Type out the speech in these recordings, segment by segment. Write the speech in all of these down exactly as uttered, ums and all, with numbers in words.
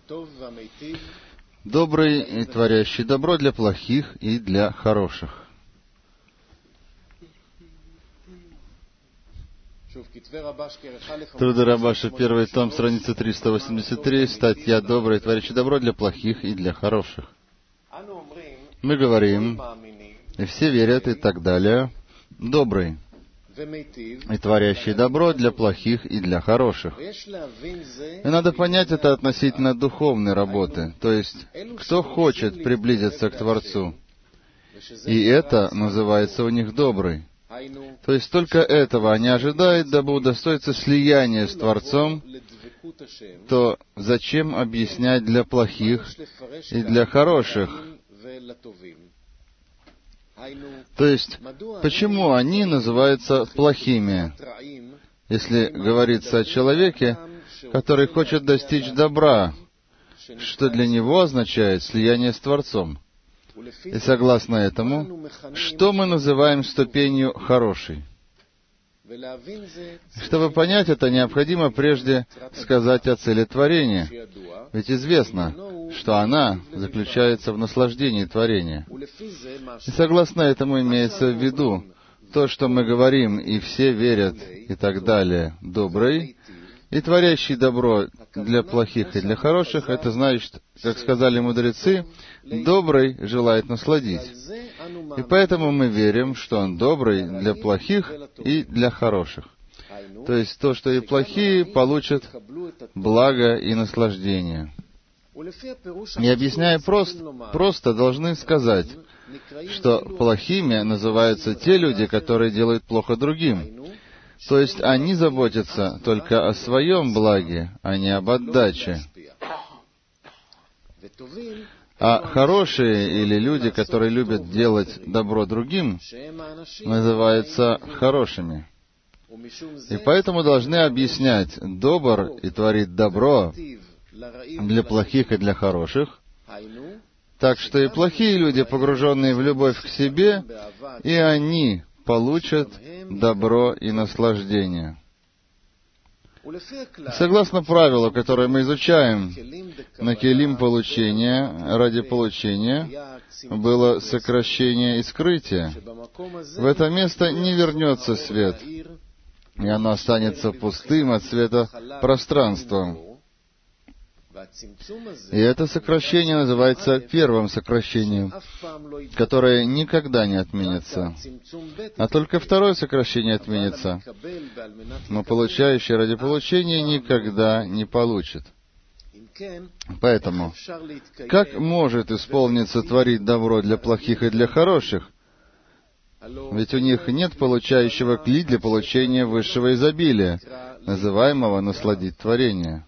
добрый и творящий добро для плохих и для хороших. Труды Рабаша, первый том, страница триста восемьдесят три, статья «Добрый, творящий добро для плохих и для хороших». Мы говорим, и все верят и так далее, добрый и творящий добро для плохих и для хороших. И надо понять это относительно духовной работы, то есть, кто хочет приблизиться к Творцу, и это называется у них добрый. То есть только этого они ожидают, дабы удостоиться слияния с Творцом, то зачем объяснять для плохих и для хороших? То есть, почему они называются плохими, если говорится о человеке, который хочет достичь добра, что для него означает слияние с Творцом? И согласно этому, что мы называем ступенью хорошей? Чтобы понять это, необходимо прежде сказать о цели творения. Ведь известно, что она заключается в наслаждении творения. И согласно этому имеется в виду то, что мы говорим, и все верят, и так далее, добрый, и творящий добро для плохих и для хороших, это значит, как сказали мудрецы, добрый желает насладить. И поэтому мы верим, что он добрый для плохих и для хороших. То есть то, что и плохие получат благо и наслаждение. И объясняя просто, просто должны сказать, что плохими называются те люди, которые делают плохо другим. То есть они заботятся только о своем благе, а не об отдаче. А хорошие или люди, которые любят делать добро другим, называются хорошими. И поэтому должны объяснять, добр и творит добро для плохих и для хороших, так что и плохие люди, погруженные в любовь к себе, и они получат добро и наслаждение. Согласно правилу, которое мы изучаем, на келим получения, ради получения, было сокращение и скрытие. В это место не вернется свет, и оно останется пустым от света пространством. И это сокращение называется первым сокращением, которое никогда не отменится. А только второе сокращение отменится, но получающий ради получения никогда не получит. Поэтому, как может исполниться творить добро для плохих и для хороших? Ведь у них нет получающего кли для получения высшего изобилия, называемого насладить творение.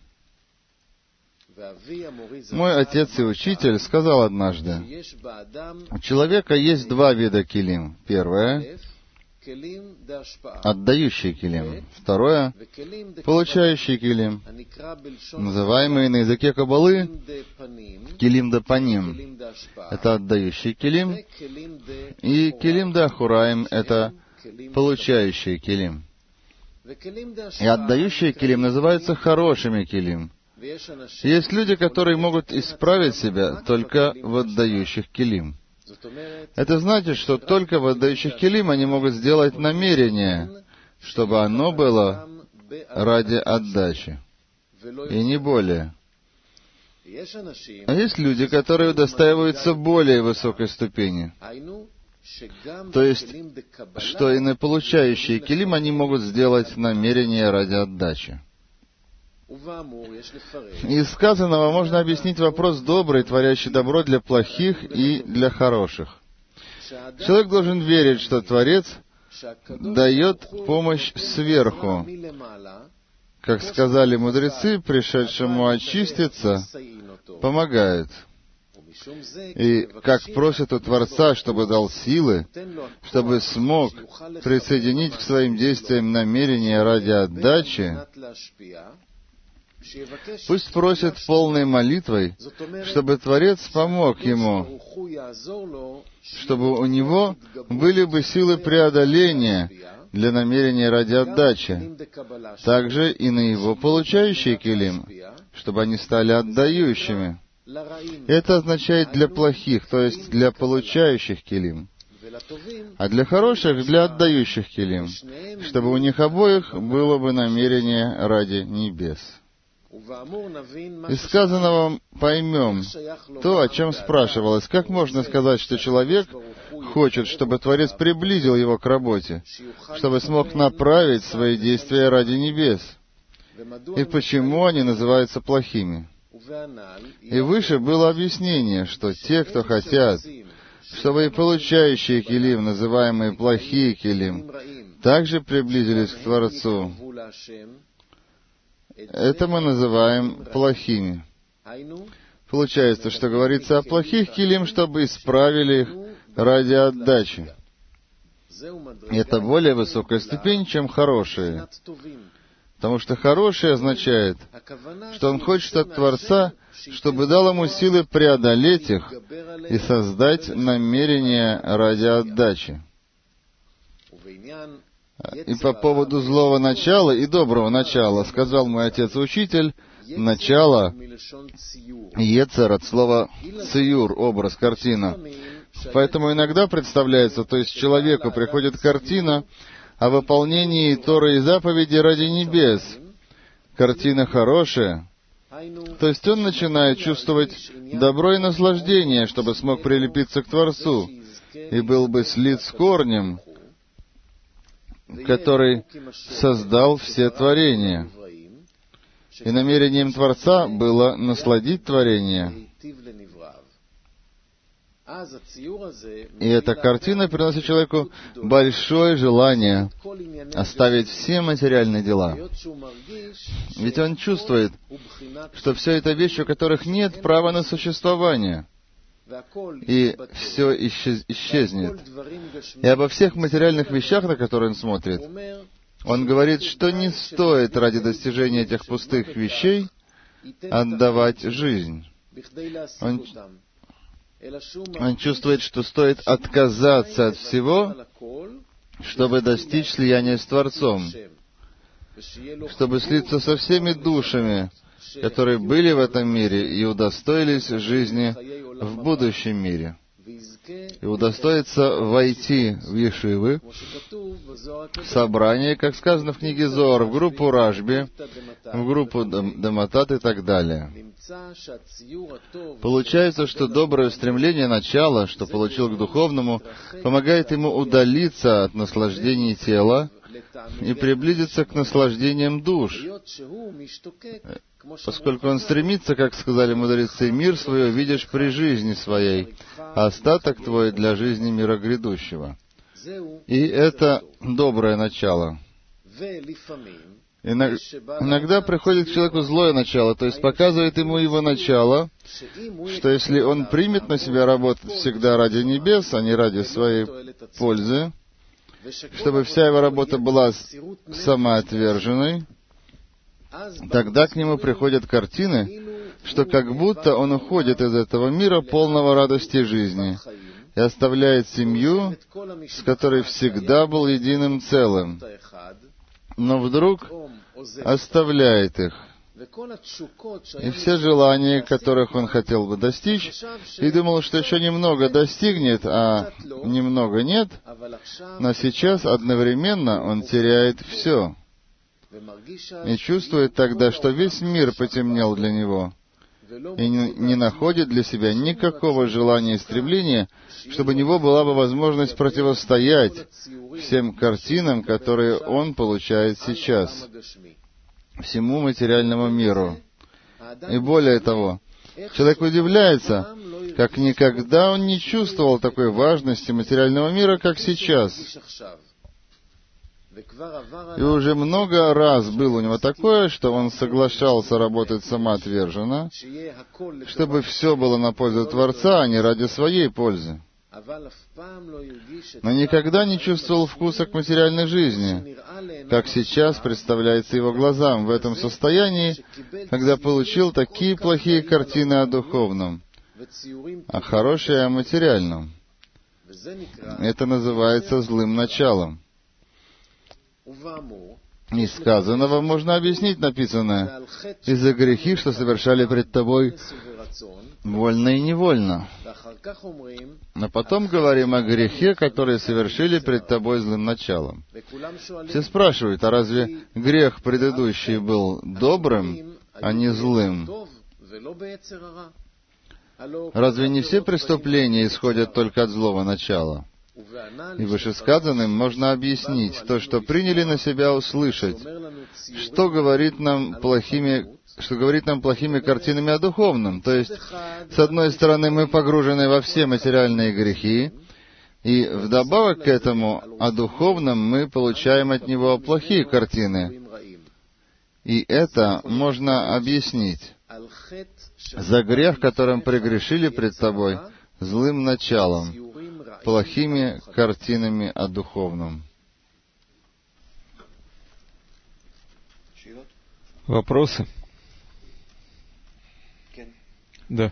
Мой отец и учитель сказал однажды, у человека есть два вида келим. Первое — отдающий келим. Второе — получающий келим, называемый на языке Каббалы келим да паним. Это отдающий келим. И келим да ахураим — это получающий келим. И отдающие келим называются хорошими келим. Есть люди, которые могут исправить себя только в отдающих келим. Это значит, что только в отдающих келим они могут сделать намерение, чтобы оно было ради отдачи, и не более. А есть люди, которые удостаиваются более высокой ступени. То есть, что и на получающие келим они могут сделать намерение ради отдачи. Из сказанного можно объяснить вопрос добрый, творящий добро для плохих и для хороших. Человек должен верить, что Творец дает помощь сверху. Как сказали мудрецы, пришедшему очиститься, помогает. И как просят у Творца, чтобы дал силы, чтобы смог присоединить к своим действиям намерение ради отдачи, пусть просит полной молитвой, чтобы Творец помог ему, чтобы у него были бы силы преодоления для намерения ради отдачи, также и на его получающий келим, чтобы они стали отдающими. Это означает для плохих, то есть для получающих килим. А для хороших — для отдающих килим, чтобы у них обоих было бы намерение ради небес. Из сказанного поймем то, о чем спрашивалось. Как можно сказать, что человек хочет, чтобы Творец приблизил его к работе, чтобы смог направить свои действия ради небес? И почему они называются плохими? И выше было объяснение, что те, кто хотят, чтобы и получающие килим, называемые плохие килим, также приблизились к Творцу. Это мы называем плохими. Получается, что говорится о плохих килим, чтобы исправили их ради отдачи. И это более высокая ступень, чем хорошие. Потому что хороший означает, что он хочет от Творца, чтобы дал ему силы преодолеть их и создать намерение ради отдачи. И по поводу злого начала и доброго начала сказал мой отец-учитель: начало, ецер от слова циюр, образ, картина. Поэтому иногда представляется, то есть человеку приходит картина о выполнении Торы и заповеди ради небес. Картина хорошая, то есть он начинает чувствовать добро и наслаждение, чтобы смог прилепиться к Творцу и был бы слит с корнем, который создал все творения. И намерением Творца было насладить творение. И эта картина приносит человеку большое желание оставить все материальные дела. Ведь он чувствует, что все это вещи, у которых нет права на существование. И все исчезнет. И обо всех материальных вещах, на которые он смотрит, он говорит, что не стоит ради достижения этих пустых вещей отдавать жизнь. Он, он чувствует, что стоит отказаться от всего, чтобы достичь слияния с Творцом, чтобы слиться со всеми душами, которые были в этом мире и удостоились жизни в будущем мире, и удостоится войти в ешивы, в собрание, как сказано в книге Зоар, в группу Рашби, в группу Даматат и так далее. Получается, что доброе стремление начала, что получил к духовному, помогает ему удалиться от наслаждений тела и приблизиться к наслаждениям душ, поскольку он стремится, как сказали мудрецы, мир свой видишь при жизни своей, а остаток твой для жизни мира грядущего. И это доброе начало. Иногда приходит к человеку злое начало, то есть показывает ему его начало, что если он примет на себя работать всегда ради небес, а не ради своей пользы, чтобы вся его работа была самоотверженной, тогда к нему приходят картины, что как будто он уходит из этого мира полного радости жизни и оставляет семью, с которой всегда был единым целым, но вдруг оставляет их. И все желания, которых он хотел бы достичь, и думал, что еще немного достигнет, а немного нет, но сейчас одновременно он теряет все. И чувствует тогда, что весь мир потемнел для него, и не, не находит для себя никакого желания и стремления, чтобы у него была бы возможность противостоять всем картинам, которые он получает сейчас, всему материальному миру. И более того, человек удивляется, как никогда он не чувствовал такой важности материального мира, как сейчас. И уже много раз было у него такое, что он соглашался работать самоотверженно, чтобы все было на пользу Творца, а не ради своей пользы. Но никогда не чувствовал вкуса к материальной жизни, как сейчас представляется его глазам в этом состоянии, когда получил такие плохие картины о духовном, а хорошие о материальном. Это называется злым началом. Из сказанного можно объяснить написанное: «И за грехи, что совершали пред тобой вольно и невольно». А потом говорим о грехе, который совершили пред тобой злым началом. Все спрашивают, а разве грех предыдущий был добрым, а не злым? Разве не все преступления исходят только от злого начала? И вышесказанным можно объяснить то, что приняли на себя услышать, что говорит нам плохими, что говорит нам плохими картинами о духовном. То есть, с одной стороны, мы погружены во все материальные грехи, и вдобавок к этому о духовном мы получаем от него плохие картины. И это можно объяснить за грех, которым прегрешили пред тобой злым началом, плохими картинами о духовном. Вопросы? Да.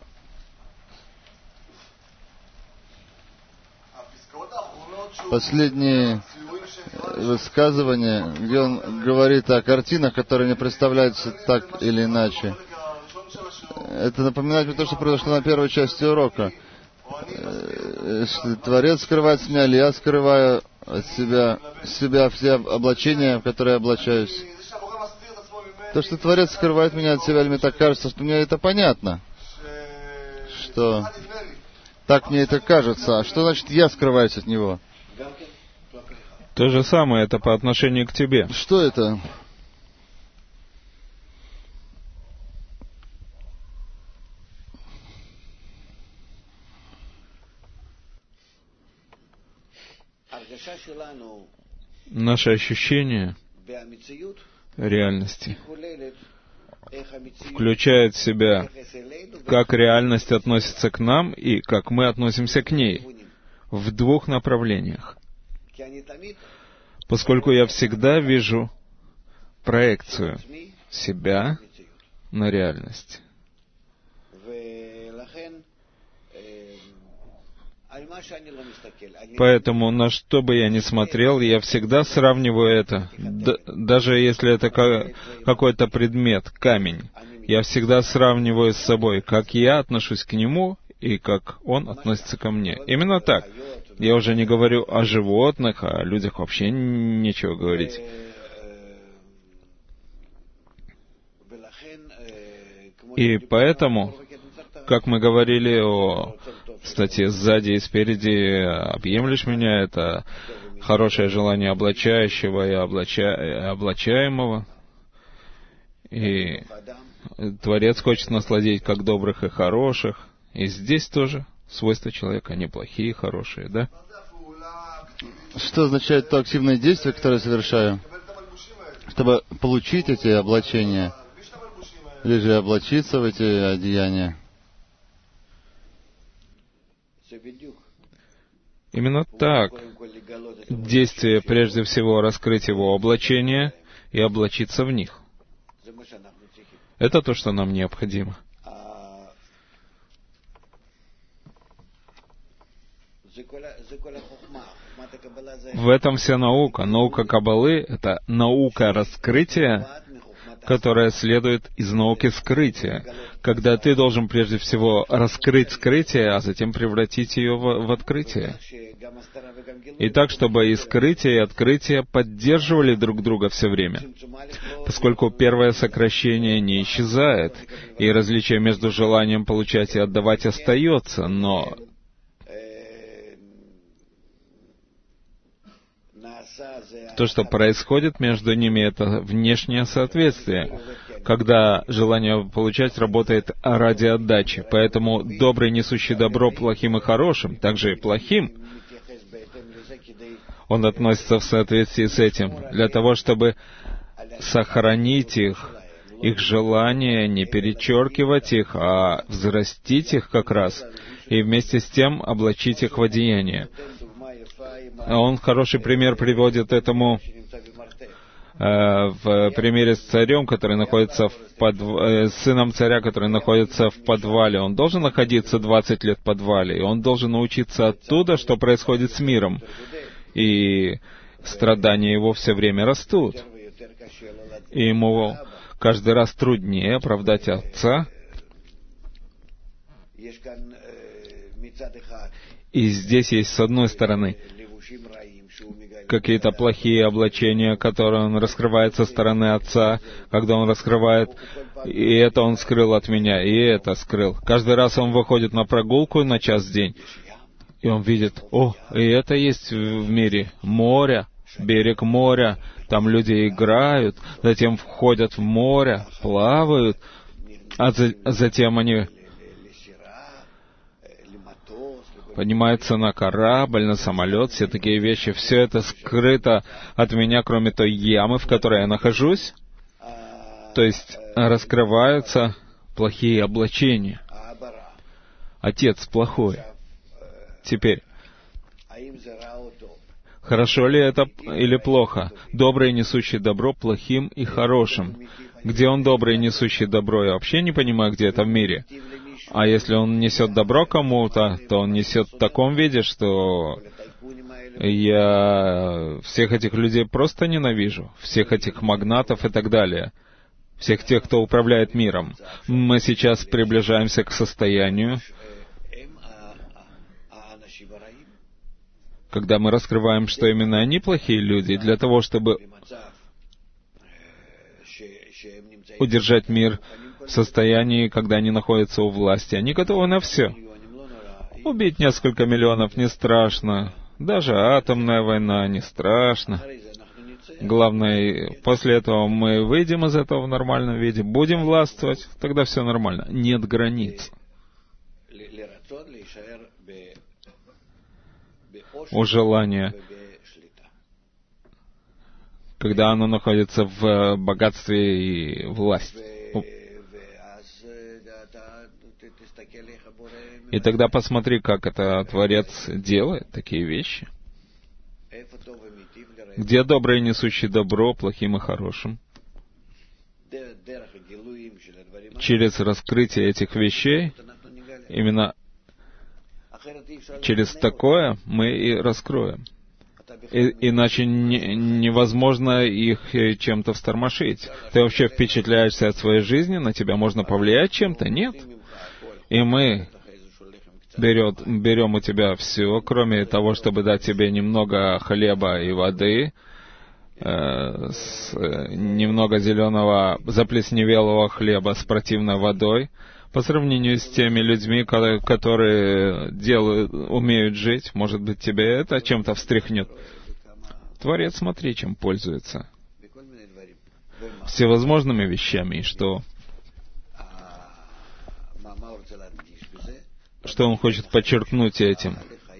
Последние высказывания, где он говорит о картинах, которые не представляются так или иначе. Это напоминает мне то, что произошло на первой части урока. Творец скрывает с меня, или я скрываю от себя, себя все облачения, в которые я облачаюсь. То, что Творец скрывает меня от себя, или мне так кажется, что мне это понятно. Что так мне это кажется. А что значит я скрываюсь от Него? То же самое, это по отношению к тебе. Что это? Наше ощущение реальности включает в себя, как реальность относится к нам и как мы относимся к ней, в двух направлениях. Поскольку я всегда вижу проекцию себя на реальность. Поэтому на что бы я ни смотрел, я всегда сравниваю это, д- даже если это ка- какой-то предмет, камень, я всегда сравниваю с собой, как я отношусь к нему и как он относится ко мне. Именно так. Я уже не говорю о животных, о людях вообще нечего говорить. И поэтому, как мы говорили о статье сзади и спереди, «Объемлешь меня» — это хорошее желание облачающего и облача... облачаемого. И Творец хочет насладить как добрых и хороших. И здесь тоже свойства человека, они плохие и хорошие, да? Что означает то активное действие, которое я совершаю, чтобы получить эти облачения, или же облачиться в эти одеяния? Именно так. Действие, прежде всего, раскрыть его облачения и облачиться в них. Это то, что нам необходимо. В этом вся наука. Наука Каббалы — это наука раскрытия, которая следует из науки скрытия, когда ты должен прежде всего раскрыть скрытие, а затем превратить ее в, в открытие. И так, чтобы и скрытие, и открытие поддерживали друг друга все время, поскольку первое сокращение не исчезает, и различие между желанием получать и отдавать остается, но то, что происходит между ними, это внешнее соответствие, когда желание получать работает ради отдачи. Поэтому добрый, несущий добро плохим и хорошим, также и плохим, он относится в соответствии с этим, для того, чтобы сохранить их, их желания, не перечеркивать их, а взрастить их как раз, и вместе с тем облачить их в одеяние. Он хороший пример приводит этому э, в примере с царем, который находится в подв... э, с сыном царя, который находится в подвале. Он должен находиться двадцать лет в подвале, и он должен научиться оттуда, что происходит с миром. И страдания его все время растут. и ему каждый раз труднее оправдать отца. И здесь есть, с одной стороны, какие-то плохие облачения, которые он раскрывает со стороны отца, когда он раскрывает, и это он скрыл от меня, и это скрыл. Каждый раз он выходит на прогулку на час в день, и он видит, о, и это есть в мире, море, берег моря, там люди играют, затем входят в море, плавают, а за, затем они поднимаются на корабль, на самолет, все такие вещи. Все это скрыто от меня, кроме той ямы, в которой я нахожусь. То есть раскрываются плохие облачения. Отец плохой. Теперь, хорошо ли это или плохо? Добрый, несущий добро плохим и хорошим. Где он добрый, несущий добро? Я вообще не понимаю, где это в мире. А если он несет добро кому-то, то он несет в таком виде, что я всех этих людей просто ненавижу. Всех этих магнатов и так далее. Всех тех, кто управляет миром. Мы сейчас приближаемся к состоянию, когда мы раскрываем, что именно они плохие люди, для того, чтобы удержать мир в состоянии, когда они находятся у власти. Они готовы на все. Убить несколько миллионов не страшно. Даже атомная война не страшно. Главное, после этого мы выйдем из этого в нормальном виде, будем властвовать, тогда все нормально. Нет границ. У желания, когда оно находится в богатстве и власти. И тогда посмотри, как это Творец делает, такие вещи. Где добрый, несущий добро плохим и хорошим? Через раскрытие этих вещей, именно через такое мы и раскроем. И, иначе не, невозможно их чем-то встормошить. Ты вообще впечатляешься от своей жизни, на тебя можно повлиять чем-то? Нет. И мы берет, берем у тебя все, кроме того, чтобы дать тебе немного хлеба и воды, э, с, э, немного зеленого заплесневелого хлеба с противной водой, по сравнению с теми людьми, которые делают, умеют жить. Может быть, тебе это чем-то встряхнет. Творец, смотри, чем пользуется. Всевозможными вещами, и что... Что он хочет подчеркнуть этим?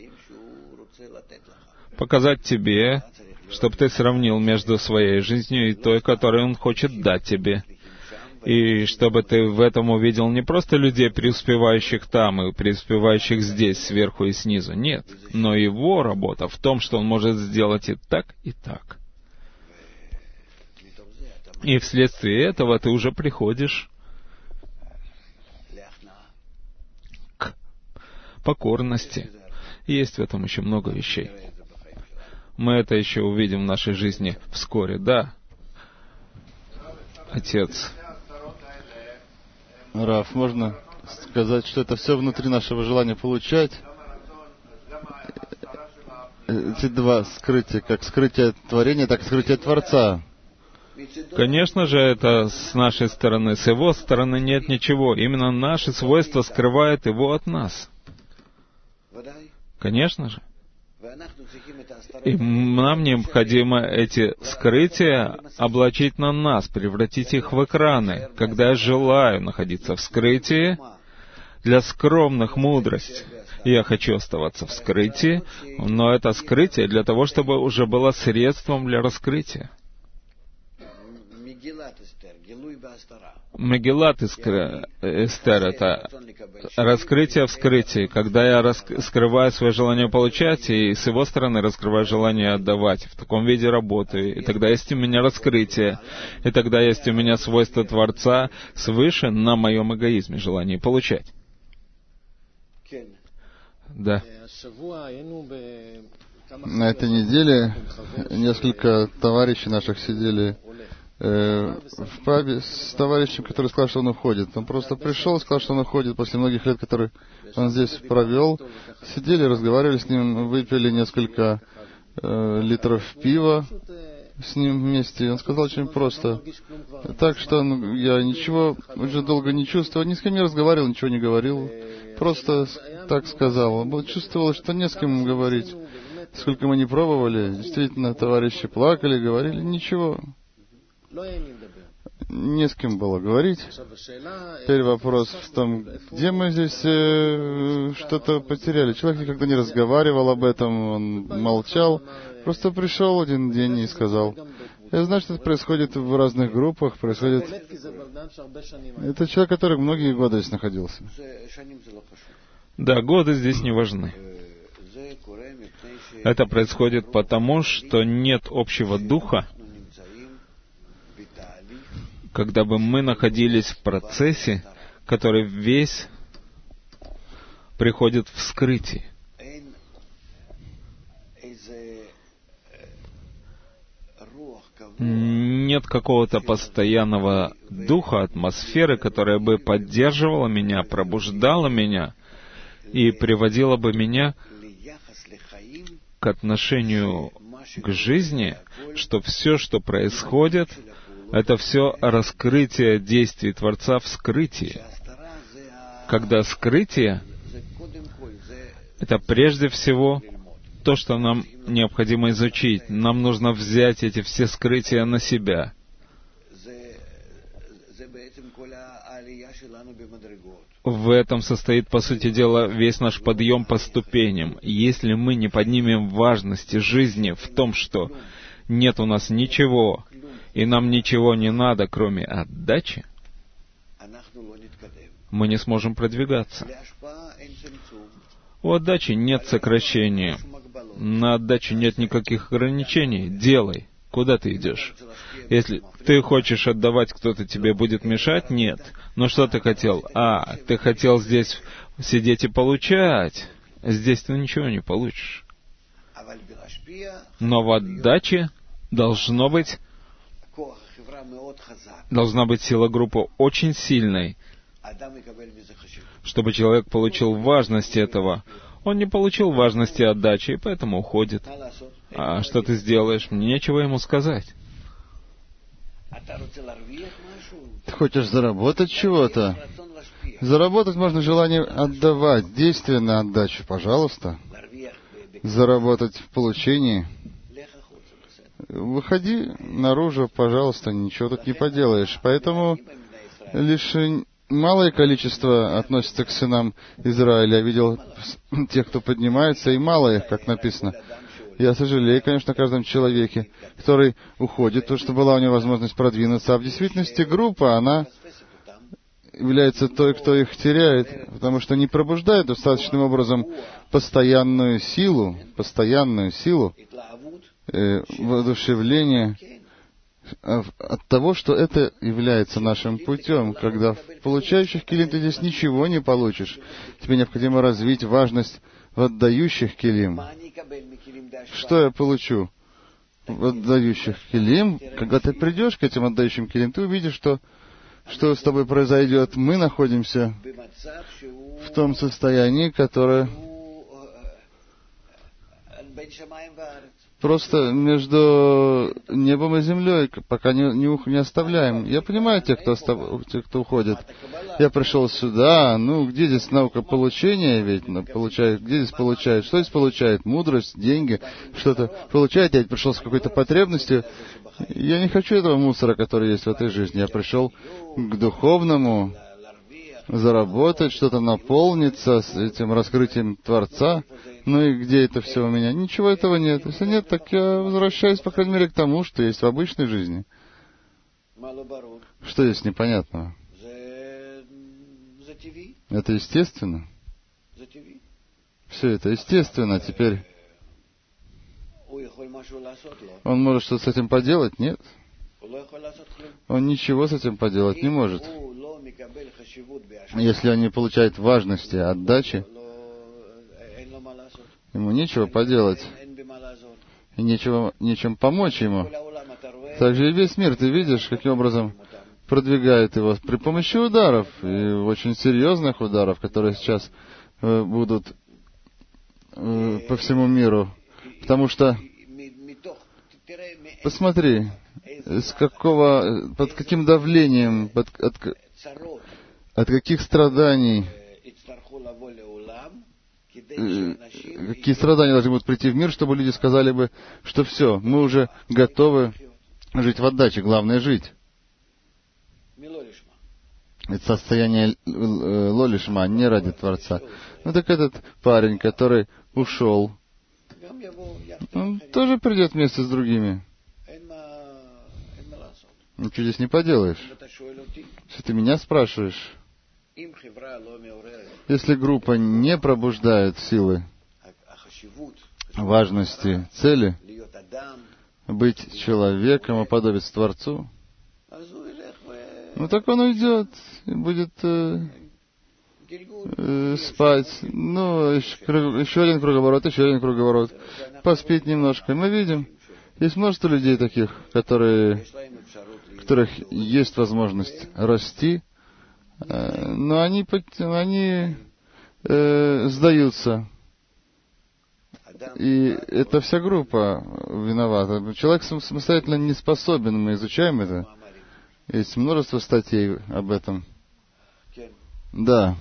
Показать тебе, чтобы ты сравнил между своей жизнью и той, которую он хочет дать тебе. И чтобы ты в этом увидел не просто людей, преуспевающих там и преуспевающих здесь, сверху и снизу. Нет. Но его работа в том, что он может сделать и так, и так. И вследствие этого ты уже приходишь покорности. Есть в этом еще много вещей. Мы это еще увидим в нашей жизни вскоре, да. Отец. Раф, можно сказать, что это все внутри нашего желания получать? Эти два скрытия, как скрытие творения, так и скрытие Творца. Конечно же, это с нашей стороны. С его стороны нет ничего. Именно наши свойства скрывают его от нас. Конечно же. И нам необходимо эти скрытия облачить на нас, превратить их в экраны. Когда я желаю находиться в скрытии, для скромных мудрость, я хочу оставаться в скрытии, но это скрытие для того, чтобы уже было средством для раскрытия. Мегилат Эстер — это раскрытие в скрытии, когда я рас- скрываю свое желание получать, и с его стороны раскрываю желание отдавать. В таком виде работаю. И тогда есть у меня раскрытие. И тогда есть у меня свойство Творца свыше на моем эгоизме, желании получать. Да. На этой неделе несколько товарищей наших сидели э, в пабе с товарищем, который сказал, что он уходит. Он просто пришел и сказал, что он уходит после многих лет, которые он здесь провел. Сидели, разговаривали с ним, выпили несколько э, литров пива с ним вместе. Он сказал очень просто. Так что ну, я ничего уже долго не чувствовал, ни с кем не разговаривал, ничего не говорил. Просто так сказал. Он чувствовал, что не с кем говорить. Сколько мы не пробовали, действительно, товарищи плакали, говорили, ничего. Не с кем было говорить. Теперь вопрос в том, где мы здесь э, что-то потеряли. Человек никогда не разговаривал об этом, он молчал. Просто пришел один день и сказал. Я знаю, что это происходит в разных группах, происходит... Это человек, который многие годы здесь находился. Да, годы здесь не важны. Это происходит потому, что нет общего духа. Когда бы мы находились в процессе, который весь приходит в вскрытие. Нет какого-то постоянного духа, атмосферы, которая бы поддерживала меня, пробуждала меня и приводила бы меня к отношению к жизни, что все, что происходит, это все раскрытие действий Творца в скрытии. Когда скрытие — это прежде всего то, что нам необходимо изучить. Нам нужно взять эти все скрытия на себя. В этом состоит, по сути дела, весь наш подъем по ступеням. Если мы не поднимем важности жизни в том, что нет у нас ничего, и нам ничего не надо, кроме отдачи, мы не сможем продвигаться. У отдачи нет сокращения. На отдаче нет никаких ограничений. Делай. Куда ты идешь? Если ты хочешь отдавать, кто-то тебе будет мешать? Нет. Но что ты хотел? А, ты хотел здесь сидеть и получать. Здесь ты ничего не получишь. Но в отдаче должно быть, должна быть сила группы очень сильной, чтобы человек получил важность этого. Он не получил важности отдачи, и поэтому уходит. А что ты сделаешь? Мне нечего ему сказать. Ты хочешь заработать чего-то? Заработать можно желание отдавать, действие на отдачу, пожалуйста. Заработать в получении. Выходи наружу, пожалуйста, ничего тут не поделаешь. Поэтому лишь малое количество относится к сынам Израиля. Я видел тех, кто поднимается, и мало их, как написано. Я сожалею, конечно, о каждом человеке, который уходит, потому что была у него возможность продвинуться. А в действительности группа, она является той, кто их теряет, потому что не пробуждает достаточным образом постоянную силу, постоянную силу э, воодушевления от того, что это является нашим путем. Когда в получающих килим ты здесь ничего не получишь. Тебе необходимо развить важность в отдающих килим. Что я получу в отдающих килим? Когда ты придешь к этим отдающим килим, ты увидишь, что, что с тобой произойдет. Мы находимся в том состоянии, которое просто между небом и землей, пока не, не, не оставляем. Я понимаю тех, кто, остав, тех, кто уходит. Я пришел сюда, ну, где здесь наука получения, ведь, ну, получает, где здесь получает, что здесь получает? Мудрость, деньги, что-то получает. Я пришел с какой-то потребностью. Я не хочу этого мусора, который есть в этой жизни. Я пришел к духовному, заработать, что-то наполниться с этим раскрытием Творца. Ну и где это все у меня? Ничего этого нет. Если нет, так я возвращаюсь, по крайней мере, к тому, что есть в обычной жизни. Что есть непонятного? Это естественно. Все это естественно. Теперь он может что-то с этим поделать? Нет. Он ничего с этим поделать не может. Если он не получает важности, отдачи, ему нечего поделать, и нечего, нечем помочь ему. Также и весь мир, ты видишь, каким образом продвигает его при помощи ударов, и очень серьезных ударов, которые сейчас э, будут э, по всему миру. Потому что, посмотри, с какого, под каким давлением, под, от, от каких страданий, э, какие страдания должны будут прийти в мир, чтобы люди сказали бы, что все, мы уже готовы жить в отдаче, главное жить. Это состояние лолишма, не ради Творца. Ну так этот парень, который ушел, он тоже придет вместе с другими. Ничего здесь не поделаешь. Если ты меня спрашиваешь, если группа не пробуждает силы важности цели, быть человеком, уподобиться Творцу, ну так он уйдет и будет э, э, спать. Ну, еще, еще один круговорот, еще один круговорот. Поспит немножко. Мы видим, есть множество людей таких, которые, у которых есть возможность расти, э, но они, они э, сдаются. И эта вся группа виновата. Человек самостоятельно не способен, мы изучаем это. Есть множество статей об этом. Да.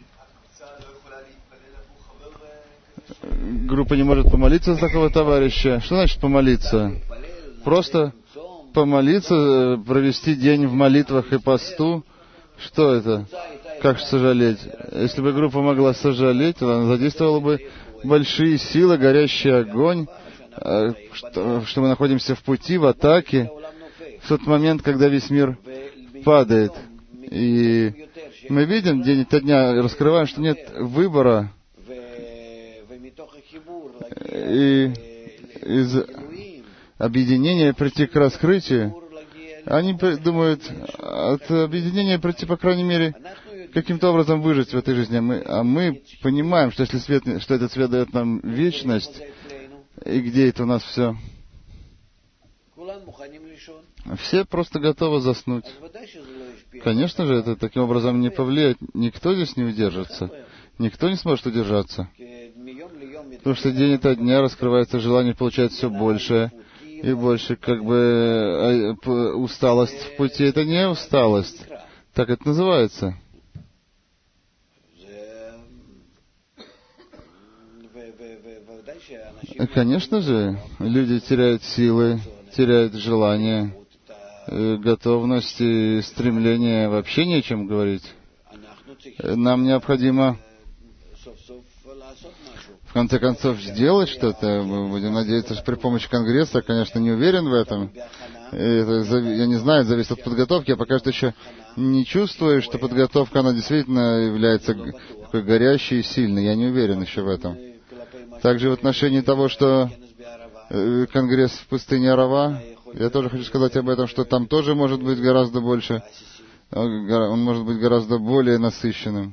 Группа не может помолиться за такого товарища. Что значит помолиться? Просто помолиться, провести день в молитвах и посту. Что это? Как сожалеть? Если бы группа могла сожалеть, она задействовала бы большие силы, горящий огонь, что, что мы находимся в пути, в атаке, в тот момент, когда весь мир падает. И мы видим день ото дня, раскрываем, что нет выбора. И из объединения прийти к раскрытию, они думают от объединения прийти, по крайней мере, каким-то образом выжить в этой жизни. Мы, а мы понимаем, что если свет, что этот свет дает нам вечность, и где это у нас все? Все просто готовы заснуть. Конечно же, это таким образом не повлияет. Никто здесь не удержится. Никто не сможет удержаться. Потому что день ото дня раскрывается желание получать все больше и больше. Как бы усталость в пути — это не усталость. Так это называется. Конечно же, люди теряют силы, теряют желание, готовность и стремление, вообще не о чем говорить. Нам необходимо, в конце концов, сделать что-то. Мы будем надеяться, что при помощи Конгресса, конечно, не уверен в этом. Это, я не знаю, зависит от подготовки. Я пока что еще не чувствую, что подготовка, она действительно является такой горящей и сильной. Я не уверен еще в этом. Также в отношении того, что Конгресс в пустыне Арава, я тоже хочу сказать об этом, что там тоже может быть гораздо больше, он может быть гораздо более насыщенным.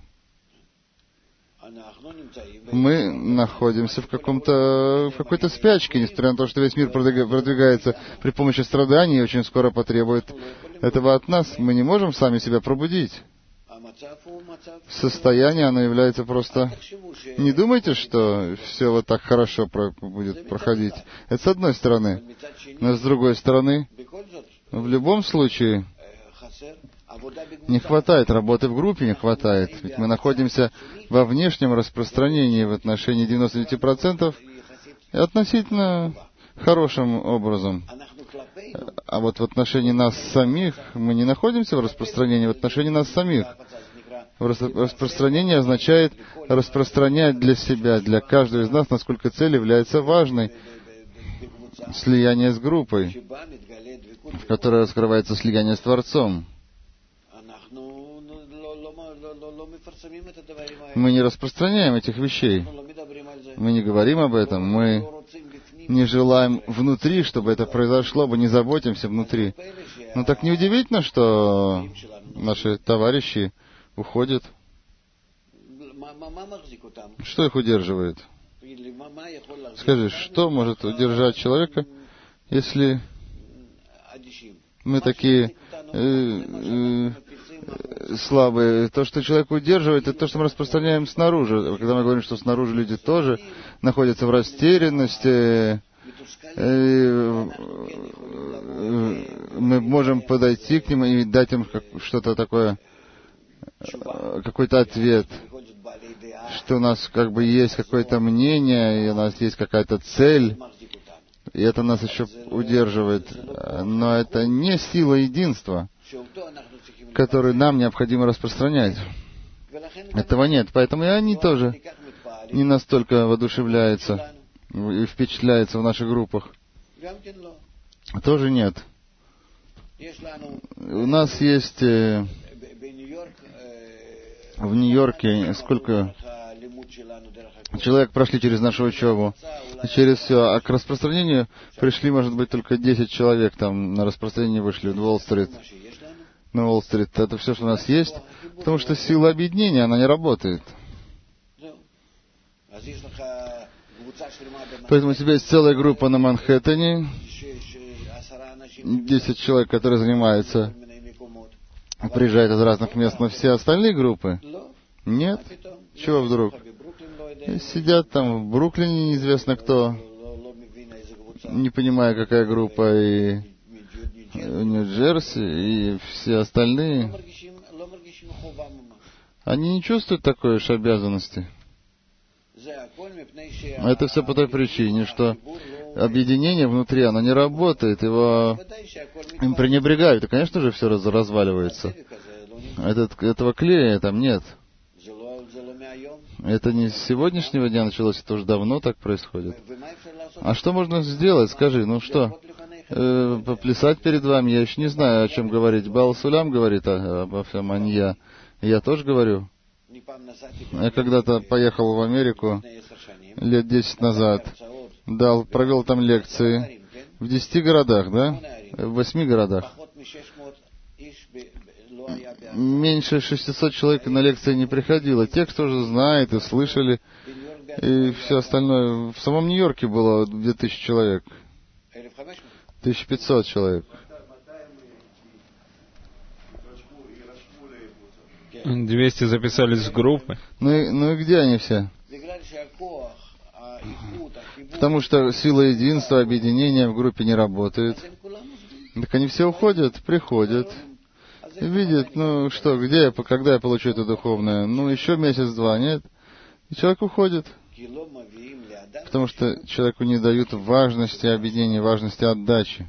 Мы находимся в каком-то, в какой-то спячке, несмотря на то, что весь мир продвигается при помощи страданий и очень скоро потребует этого от нас. Мы не можем сами себя пробудить. Состояние, оно является просто... Не думайте, что все вот так хорошо про... будет проходить. Это с одной стороны. Но с другой стороны, в любом случае, не хватает работы в группе, не хватает. Ведь мы находимся во внешнем распространении в отношении девяноста девяти процентов и относительно хорошим образом. А вот в отношении нас самих мы не находимся в распространении, в отношении нас самих. Распространение означает распространять для себя, для каждого из нас, насколько цель является важной. Слияние с группой, в которой раскрывается слияние с Творцом. Мы не распространяем этих вещей. Мы не говорим об этом. Мы не желаем внутри, чтобы это произошло, мы не заботимся внутри. Но так неудивительно, что наши товарищи уходят. Что их удерживает? Скажи, что может удержать человека, если мы такие э, э, слабые. То, что человек удерживает, это то, что мы распространяем снаружи. Когда мы говорим, что снаружи люди тоже находятся в растерянности, э, мы можем подойти к ним и дать им что-то такое, какой-то ответ, что у нас как бы есть какое-то мнение, и у нас есть какая-то цель, и это нас еще удерживает. Но это не сила единства, которую нам необходимо распространять. Этого нет. Поэтому и они тоже не настолько воодушевляются и впечатляются в наших группах. Тоже нет. У нас есть э, в Нью-Йорке сколько человек прошли через нашу учебу, через все, а к распространению пришли, может быть, только десять человек там на распространение вышли в Уолл-стрит. На Уолл-стрит. Это все, что у нас есть, потому что сила объединения, она не работает. Поэтому у тебя есть целая группа на Манхэттене, десять человек, которые занимаются, приезжают из разных мест, но все остальные группы? Нет. Чего вдруг? Сидят там в Бруклине, неизвестно кто, не понимая, какая группа, и в Нью-Джерси, и все остальные. Они не чувствуют такой уж обязанности. Это все по той причине, что объединение внутри, оно не работает, его им пренебрегают, и, конечно же, все раз, разваливается. Этот, этого клея там нет. Это не с сегодняшнего дня началось, это уже давно так происходит. А что можно сделать? Скажи, ну что? Э, поплясать перед вами? Я еще не знаю, о чем говорить. Баал Сулям говорит обо всем, а не я. Я тоже говорю. Я когда-то поехал в Америку лет десять назад, дал, провел там лекции в десяти городах, да? В восьми городах. Меньше шестисот человек на лекции не приходило. Те, кто уже знает и слышали, и все остальное. В самом Нью-Йорке было две тысячи человек. тысяча пятьсот человек. двести записались в группы. Ну и, ну и где они все? Потому что сила единства, объединения в группе не работает. Так они все уходят, приходят. И видят, ну что, где я, когда я получу это духовное? Ну, еще месяц-два, нет? И человек уходит. Потому что человеку не дают важности объединения, важности отдачи.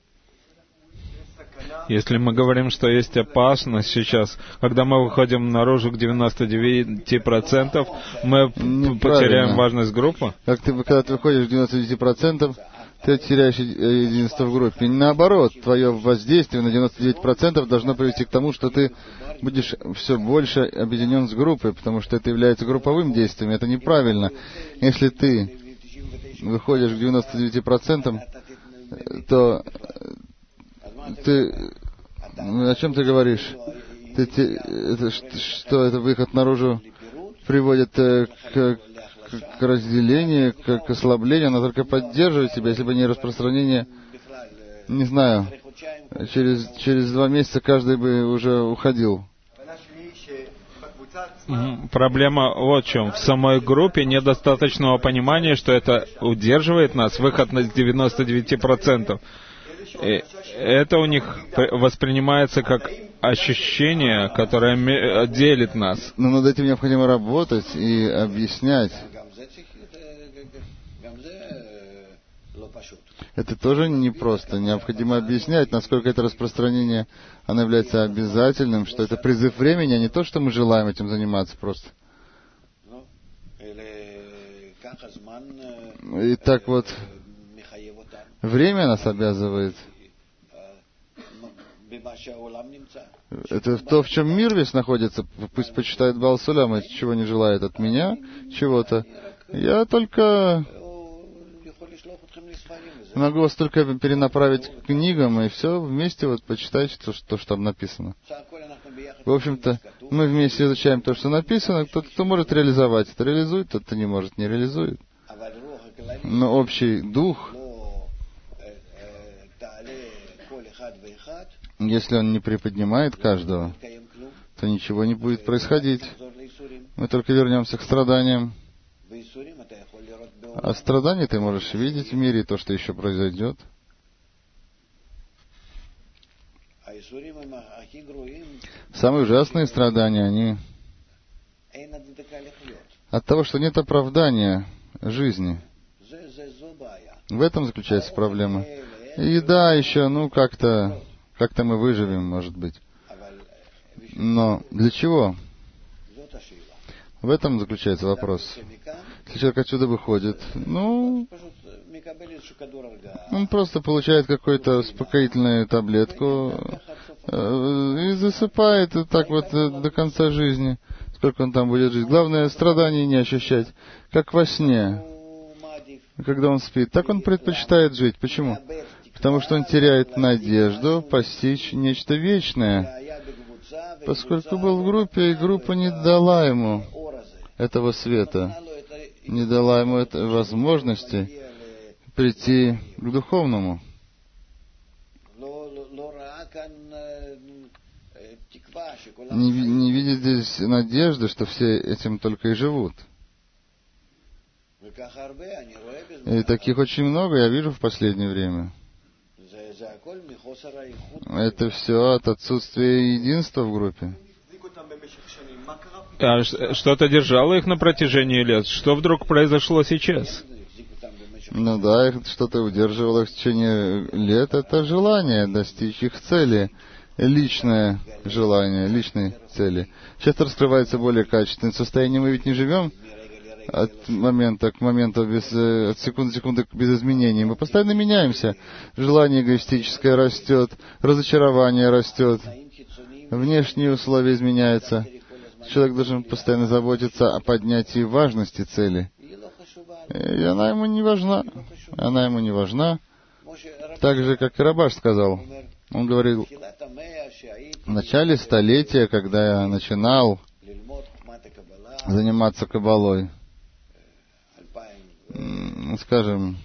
Если мы говорим, что есть опасность сейчас, когда мы выходим наружу к девяноста девяти процентам, мы потеряем важность группы? Как ты, когда ты выходишь к девяноста девяти процентам, ты теряешь единство в группе. Наоборот, твое воздействие на девяносто девять процентов должно привести к тому, что ты будешь все больше объединен с группой, потому что это является групповым действием. Это неправильно. Если ты выходишь к девяноста девяти процентам, то ты... О чем ты говоришь? Ты, ты, это, что это выход наружу приводит к, к, к разделению, к, к ослаблению, она только поддерживает тебя. Если бы не распространение, не знаю, через, через два месяца каждый бы уже уходил. Проблема вот в чем. В самой группе недостаточного понимания, что это удерживает нас, выход на девяносто девять процентов. И это у них воспринимается как ощущение, которое делит нас. Но над этим необходимо работать и объяснять. Это тоже непросто. Необходимо объяснять, насколько это распространение, оно является обязательным, что это призыв времени, а не то, что мы желаем этим заниматься просто. И так вот, время нас обязывает. Это то, в чем мир весь находится. Пусть почитает Баал Сулям, чего не желает от меня, чего-то. Я только могу вас только перенаправить к книгам, и все вместе вот почитайте то, что, то, что там написано. В общем-то, мы вместе изучаем то, что написано. Кто-то кто может реализовать, это реализует, кто-то не может, не реализует. Но общий дух, Если он не приподнимает каждого, то ничего не будет происходить. Мы только вернемся к страданиям. А страдания ты можешь видеть в мире, то, что еще произойдет. Самые ужасные страдания, они от того, что нет оправдания жизни. В этом заключается проблема. И да, еще, ну, как-то, как-то мы выживем, может быть. Но для чего? В этом заключается вопрос. Если человек отсюда выходит, ну, он просто получает какую-то успокоительную таблетку и засыпает и так вот до конца жизни, сколько он там будет жить. Главное, страданий не ощущать, как во сне, когда он спит. Так он предпочитает жить. Почему? Потому что он теряет надежду постичь нечто вечное. Поскольку был в группе, и группа не дала ему этого света, не дала ему этой возможности прийти к духовному. Не, не видит здесь надежды, что все этим только и живут. И таких очень много я вижу в последнее время. Это все от отсутствия единства в группе. А что-то держало их на протяжении лет? Что вдруг произошло сейчас? Ну да, их что-то удерживало их в течение лет. Это желание достичь их цели. Личное желание, личной цели. Сейчас раскрывается более качественное состояние. Мы ведь не живем от момента к моменту, без, от секунды к секунде без изменений. Мы постоянно меняемся. Желание эгоистическое растет, разочарование растет, внешние условия изменяются. Человек должен постоянно заботиться о поднятии важности цели. И она ему не важна. Она ему не важна. Так же, как и Рабаш сказал. Он говорил, в начале столетия, когда я начинал заниматься каббалой, скажем,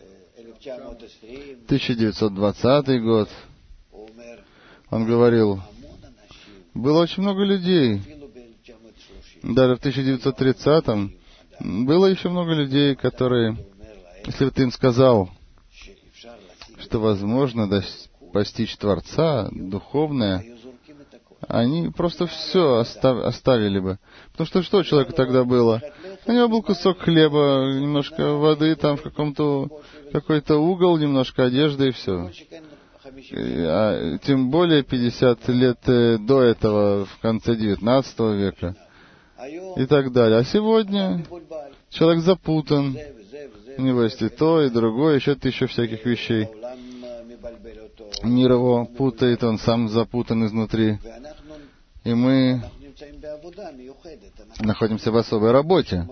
тысяча девятьсот двадцатый год, он говорил, было очень много людей. Даже в тысяча девятьсот тридцатом было еще много людей, которые, если бы ты им сказал, что возможно постичь Творца, духовное, они просто все остав, оставили бы. Потому что что у человека тогда было? У него был кусок хлеба, немножко воды, там в каком-то какой-то угол, немножко одежды и все. И, а, тем более пятьдесят лет до этого, в конце девятнадцатого века и так далее. А сегодня человек запутан. У него есть и то, и другое, еще тысяча всяких вещей. Мир его путает, он сам запутан изнутри. И мы находимся в особой работе,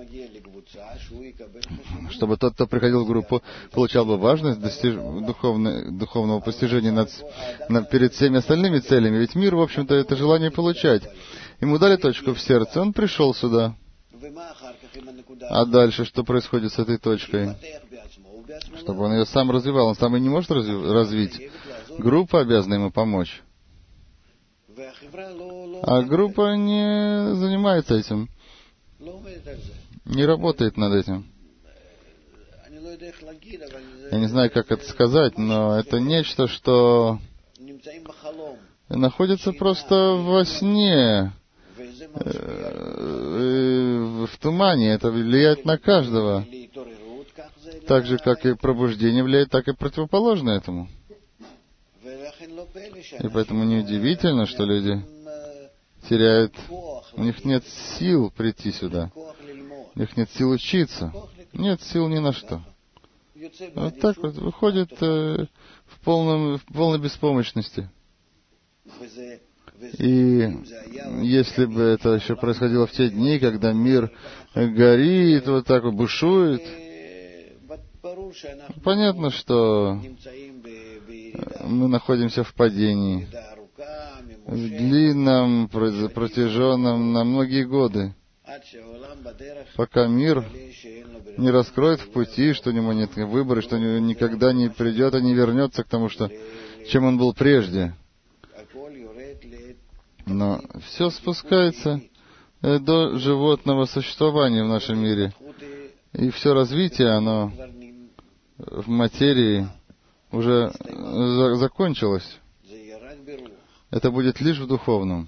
чтобы тот, кто приходил в группу, получал бы важность достиж... духовной... духовного постижения над... над... перед всеми остальными целями. Ведь мир, в общем-то, это желание получать. Ему дали точку в сердце, он пришел сюда. А дальше что происходит с этой точкой? Чтобы он ее сам развивал. Он сам и не может разви... развить. Группа обязана ему помочь. А группа не занимается этим. Не работает над этим. Я не знаю, как это сказать, но это нечто, что находится просто во сне, в тумане. Это влияет на каждого. Так же, как и пробуждение влияет, так и противоположно этому. И поэтому неудивительно, что люди теряют, у них нет сил прийти сюда, у них нет сил учиться, нет сил ни на что. Вот так вот выходит э, в, полном, в полной беспомощности. И если бы это еще происходило в те дни, когда мир горит, вот так вот бушует, понятно, что мы находимся в падении, в длинном, протяженном на многие годы, пока мир не раскроет в пути, что у него нет выбора, что он никогда не придет и не вернется к тому, что, чем он был прежде. Но все спускается до животного существования в нашем мире. И все развитие, оно в материи уже за- закончилось. Это будет лишь в духовном.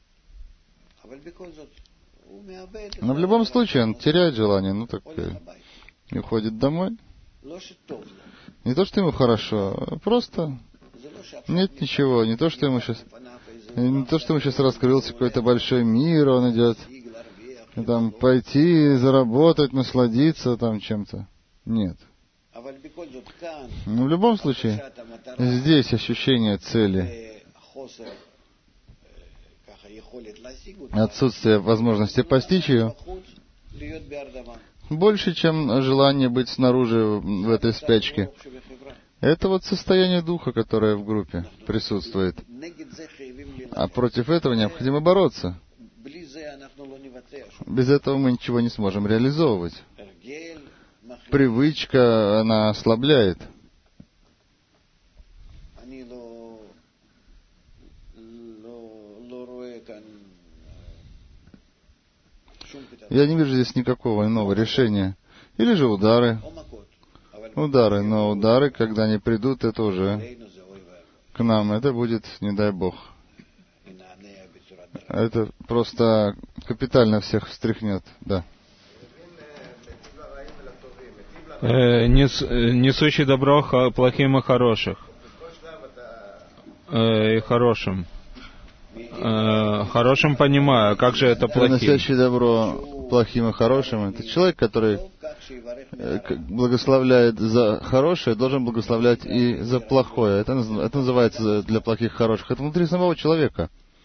Но в любом случае он теряет желание, ну так и уходит домой. Не то, что ему хорошо, просто нет ничего. Не то, что ему сейчас, не то, что ему сейчас раскрылся какой-то большой мир, он идет там пойти, заработать, насладиться там чем-то. Нет. Но в любом случае, здесь ощущение цели, отсутствие возможности постичь ее, больше, чем желание быть снаружи в этой спячке. Это вот состояние духа, которое в группе присутствует. А против этого необходимо бороться. Без этого мы ничего не сможем реализовывать. Привычка, она ослабляет. Я не вижу здесь никакого иного решения. Или же удары. Удары, но удары, когда они придут, это уже к нам. Это будет, не дай Бог. Это просто капитально всех встряхнет, да. Э, нес, несущий добро х, плохим и хороших. Э, и хорошим. Э, хорошим понимаю, как же это плохим? Приносящий добро плохим и хорошим, это человек, который благословляет за хорошее, должен благословлять и за плохое. Это, это называется для плохих хороших. Это внутри самого человека.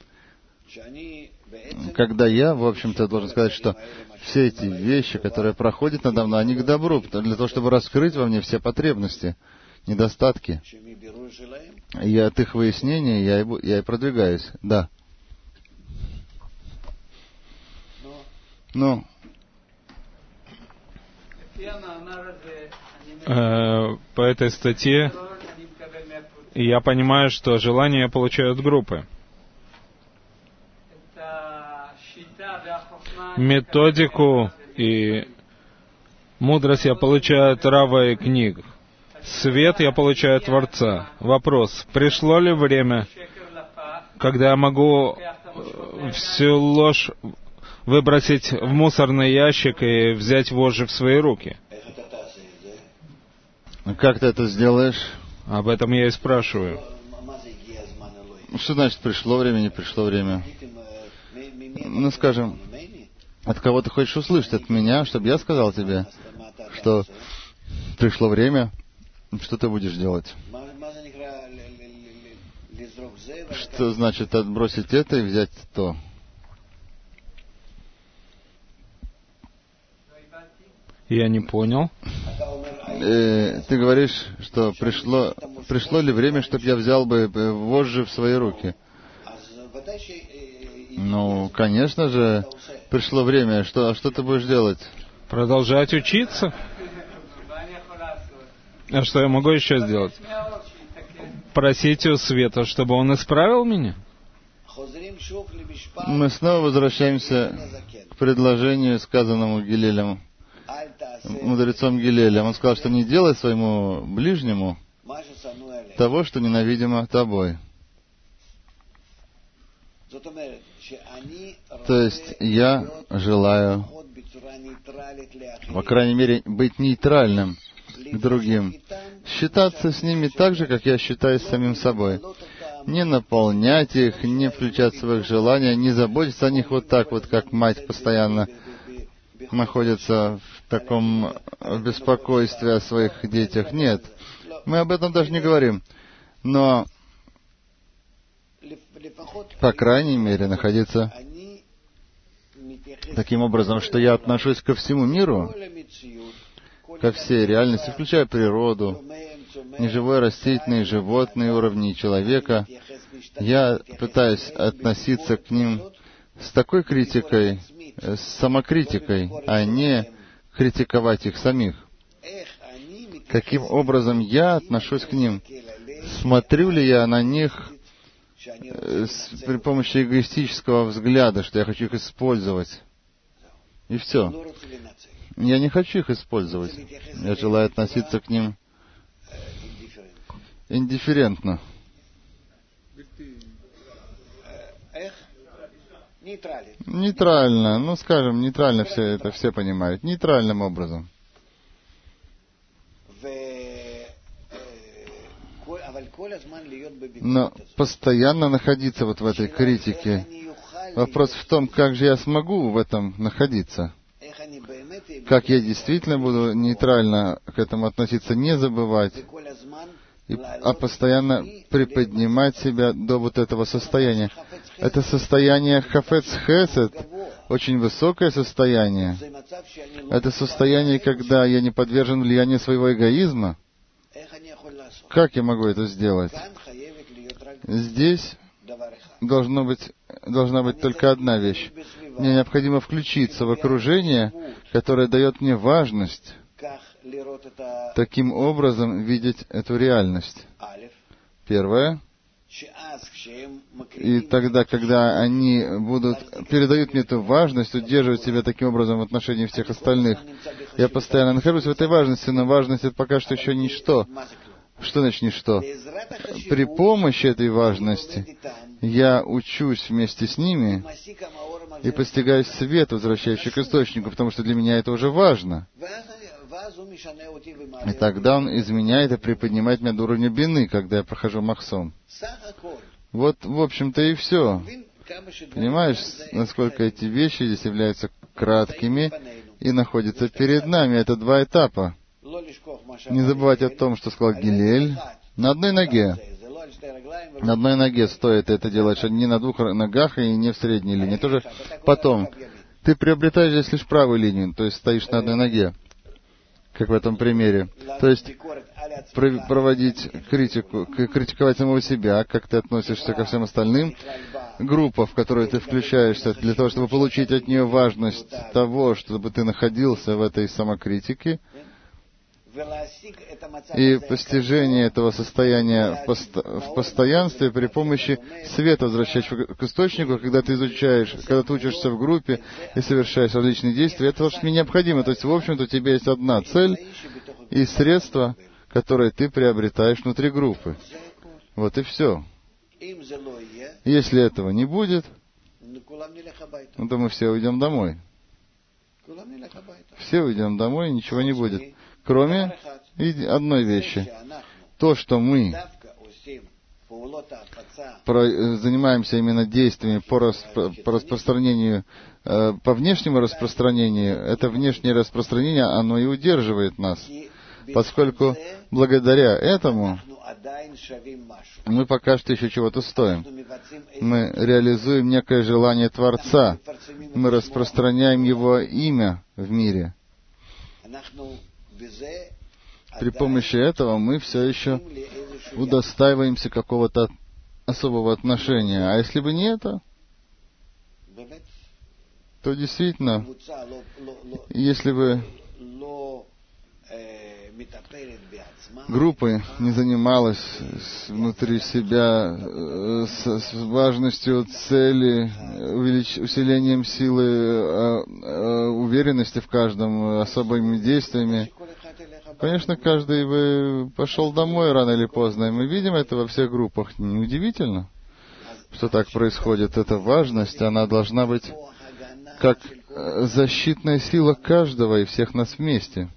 Когда я, в общем-то, должен сказать, что все эти вещи, которые проходят надо мной, они к добру, для того, чтобы раскрыть во мне все потребности, недостатки. И от их выяснения я и, я и продвигаюсь. Да. Ну, э, по этой статье я понимаю, что желание я получаю от группы. Методику и мудрость я получаю от Рава и книг. Свет я получаю от Творца. Вопрос: пришло ли время, когда я могу всю ложь выбросить в мусорный ящик и взять вожжи в свои руки? Как ты это сделаешь? Об этом я и спрашиваю. Что значит пришло время, не пришло время? Ну, скажем, от кого ты хочешь услышать? От меня, чтобы я сказал тебе, что пришло время, что ты будешь делать? Что значит отбросить это и взять то? Я не понял. Э, ты говоришь, что пришло, пришло ли время, чтобы я взял бы вожжи в свои руки? Ну, конечно же, пришло время. Что, что ты будешь делать? Продолжать учиться. А что я могу еще сделать? Просить у Света, чтобы он исправил меня? Мы снова возвращаемся к предложению, сказанному Гилелем, мудрецом Гилелем. Он сказал, что не делай своему ближнему того, что ненавидимо тобой. То есть я желаю, по крайней мере, быть нейтральным к другим, считаться с ними так же, как я считаюсь с самим собой. Не наполнять их, не включаться в их желания, не заботиться о них вот так вот, как мать постоянно находится в таком беспокойстве о своих детях. Нет, мы об этом даже не говорим. Но, по крайней мере, находиться таким образом, что я отношусь ко всему миру, ко всей реальности, включая природу, неживой, растительный, животные уровни человека. Я пытаюсь относиться к ним с такой критикой, с самокритикой, а не критиковать их самих. Каким образом я отношусь к ним? Смотрю ли я на них с, при помощи эгоистического взгляда, что я хочу их использовать. И все. Я не хочу их использовать. Я желаю относиться к ним индифферентно. Нейтрально. Ну, скажем, нейтрально все это все понимают. Нейтральным образом. Но постоянно находиться вот в этой критике. Вопрос в том, как же я смогу в этом находиться. Как я действительно буду нейтрально к этому относиться, не забывать, и, а постоянно приподнимать себя до вот этого состояния. Это состояние хафец хесед, очень высокое состояние. Это состояние, когда я не подвержен влиянию своего эгоизма. Как я могу это сделать? Здесь должно быть, должна быть только одна вещь. Мне необходимо включиться в окружение, которое дает мне важность, таким образом видеть эту реальность. Первое. И тогда, когда они будут, передают мне эту важность, удерживать себя таким образом в отношении всех остальных, я постоянно нахожусь в этой важности, но важность это пока что еще ничто. Что значит ничто? При помощи этой важности я учусь вместе с ними и постигаю свет, возвращающий к источнику, потому что для меня это уже важно. И тогда он изменяет и приподнимает меня до уровня бины, когда я прохожу махсом. Вот, в общем-то, и все. Понимаешь, насколько эти вещи здесь являются краткими и находятся перед нами. Это два этапа. Не забывать о том, что сказал Гилель. На одной ноге. На одной ноге стоит это делать, не на двух ногах и не в средней линии. Тоже потом. Ты приобретаешь здесь лишь правую линию, то есть стоишь на одной ноге, как в этом примере. То есть проводить критику, критиковать самого себя, как ты относишься ко всем остальным. Группа, в которую ты включаешься, для того, чтобы получить от нее важность того, чтобы ты находился в этой самокритике. И постижение этого состояния в, пост... в постоянстве при помощи света, возвращающего к источнику, когда ты изучаешь, когда ты учишься в группе и совершаешь различные действия, это очень необходимо. То есть, в общем-то, у тебя есть одна цель и средства, которые ты приобретаешь внутри группы. Вот и все. Если этого не будет, ну, то мы все уйдем домой. Все уйдем домой, и ничего не будет. Кроме одной вещи. То, что мы занимаемся именно действиями по, распро- по распространению, э, по внешнему распространению, это внешнее распространение, оно и удерживает нас. Поскольку благодаря этому мы пока что еще чего-то стоим. Мы реализуем некое желание Творца. Мы распространяем Его имя в мире. При помощи этого мы все еще удостаиваемся какого-то особого отношения. А если бы не это, то действительно, если бы группа не занималась внутри себя с, с важностью цели, увелич, усилением силы, уверенности в каждом, особыми действиями, конечно, каждый бы пошел домой рано или поздно. И мы видим это во всех группах. Неудивительно, что так происходит. Эта важность, она должна быть как защитная сила каждого и всех нас вместе.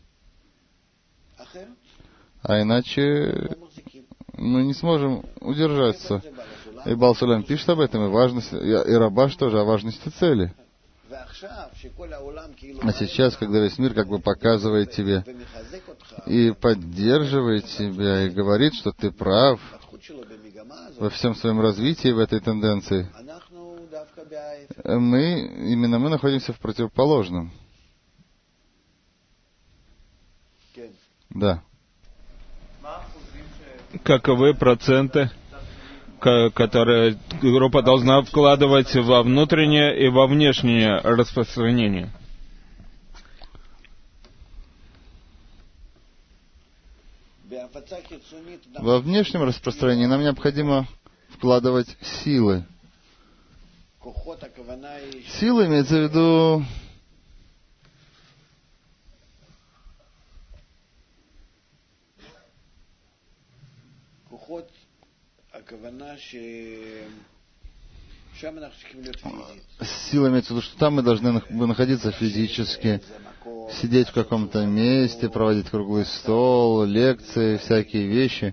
А иначе мы не сможем удержаться. И Баал Сулам пишет об этом, и важность, и Рабаш тоже о важности цели. А сейчас, когда весь мир как бы показывает тебе и поддерживает тебя, и говорит, что ты прав во всем своем развитии в этой тенденции, мы, именно мы находимся в противоположном. Да. Каковы проценты, которые группа должна вкладывать во внутреннее и во внешнее распространение? Во внешнем распространении нам необходимо вкладывать силы. Сила имеется в виду сила имеется в виду, что там мы должны находиться физически, сидеть в каком-то месте, проводить круглый стол, лекции, всякие вещи,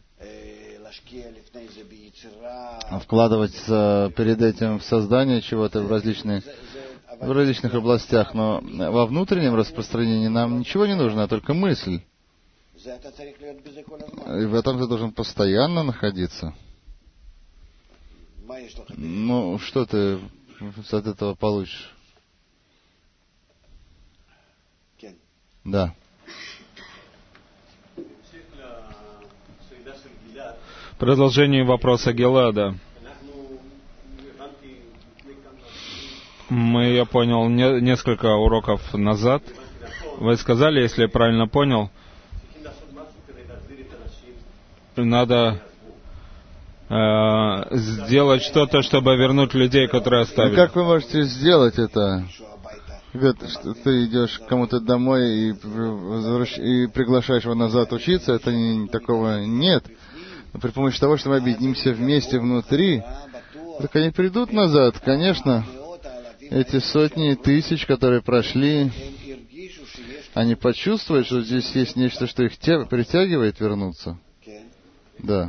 вкладываться перед этим в создание чего-то в различные, в различных областях, но во внутреннем распространении нам ничего не нужно, а только мысль. И в этом ты должен постоянно находиться. Ну, что ты от этого получишь? Да. Продолжение вопроса Гелада. Мы, я понял, не, несколько уроков назад. Вы сказали, если я правильно понял, надо э, сделать что-то, чтобы вернуть людей, которые оставили. И как вы можете сделать это? Когда ты идешь к кому-то домой и, возвращ... и приглашаешь его назад учиться, это не, такого нет. Но при помощи того, что мы объединимся вместе внутри, так они придут назад, конечно. Эти сотни тысяч, которые прошли, они почувствуют, что здесь есть нечто, что их те... притягивает вернуться. Да.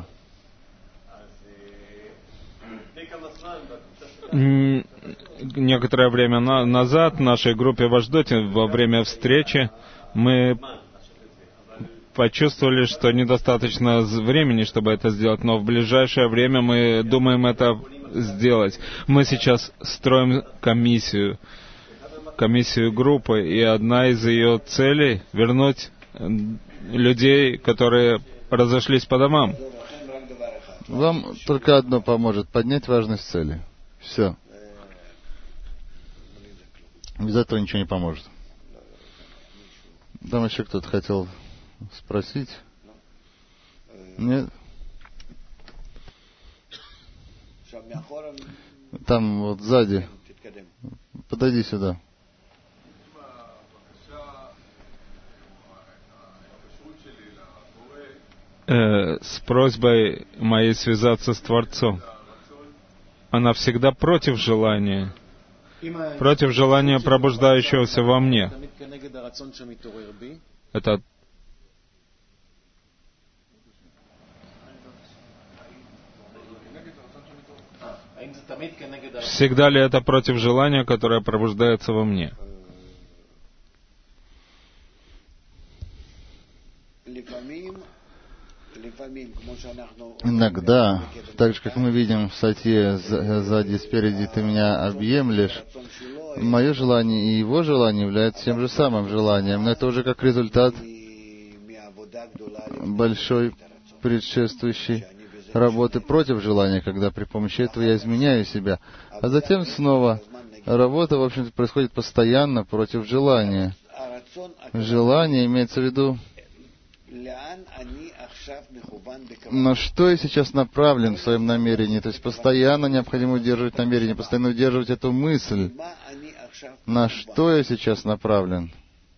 Некоторое время на- назад в нашей группе в Ашдоте во время встречи мы почувствовали, что недостаточно времени, чтобы это сделать, но в ближайшее время мы думаем это сделать. Мы сейчас строим комиссию, комиссию группы, и одна из ее целей — вернуть людей, которые разошлись по домам. Вам только одно поможет — поднять важность цели. Все. Без этого ничего не поможет. Там еще кто-то хотел спросить? Нет? Там вот сзади. Подойди сюда. Э, с просьбой моей связаться с Творцом. Она всегда против желания. Против желания, пробуждающегося во мне. Это всегда ли это против желания, которое пробуждается во мне? Иногда, так же, как мы видим в статье сзади, спереди, ты меня объемлешь, мое желание и его желание являются тем же самым желанием, но это уже как результат большой предшествующей работы против желания, когда при помощи этого я изменяю себя. А затем снова работа, в общем-то, происходит постоянно против желания. Желание имеется в виду, на что я сейчас направлен в своем намерении. То есть постоянно необходимо удерживать намерение, постоянно удерживать эту мысль. На что я сейчас направлен?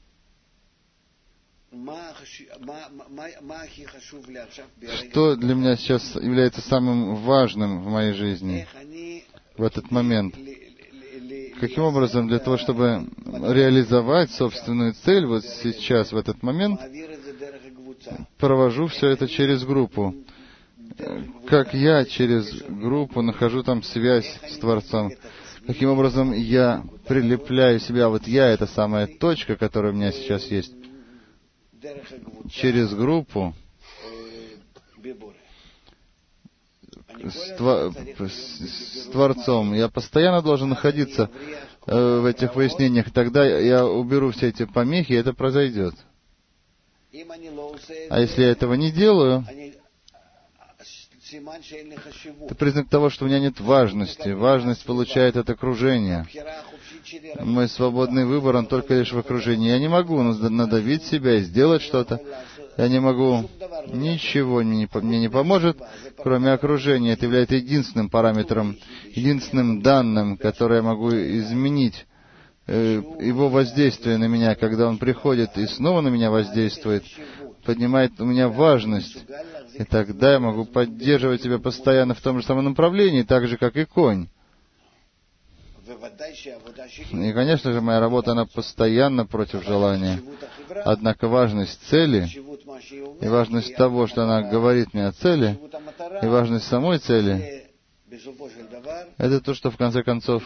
Что для меня сейчас является самым важным в моей жизни в этот момент? Каким образом, для того, чтобы реализовать собственную цель вот сейчас, в этот момент, провожу все это через группу. Как я через группу нахожу там связь с Творцом. Каким образом я прилепляю себя, вот я — это самая точка, которая у меня сейчас есть, через группу с, тва- с Творцом. Я постоянно должен находиться э, в этих выяснениях. Тогда я уберу все эти помехи, и это произойдет. А если я этого не делаю, это признак того, что у меня нет важности. Важность получает от окружения. Мой свободный выбор, он только лишь в окружении. Я не могу надавить себя и сделать что-то. Я не могу ничего мне не, мне не поможет, кроме окружения. Это является единственным параметром, единственным данным, которое я могу изменить. Его воздействие на меня, когда он приходит и снова на меня воздействует, поднимает у меня важность. И тогда я могу поддерживать себя постоянно в том же самом направлении, так же, как и конь. И, конечно же, моя работа, она постоянно против желания. Однако важность цели, и важность того, что она говорит мне о цели, и важность самой цели, это то, что в конце концов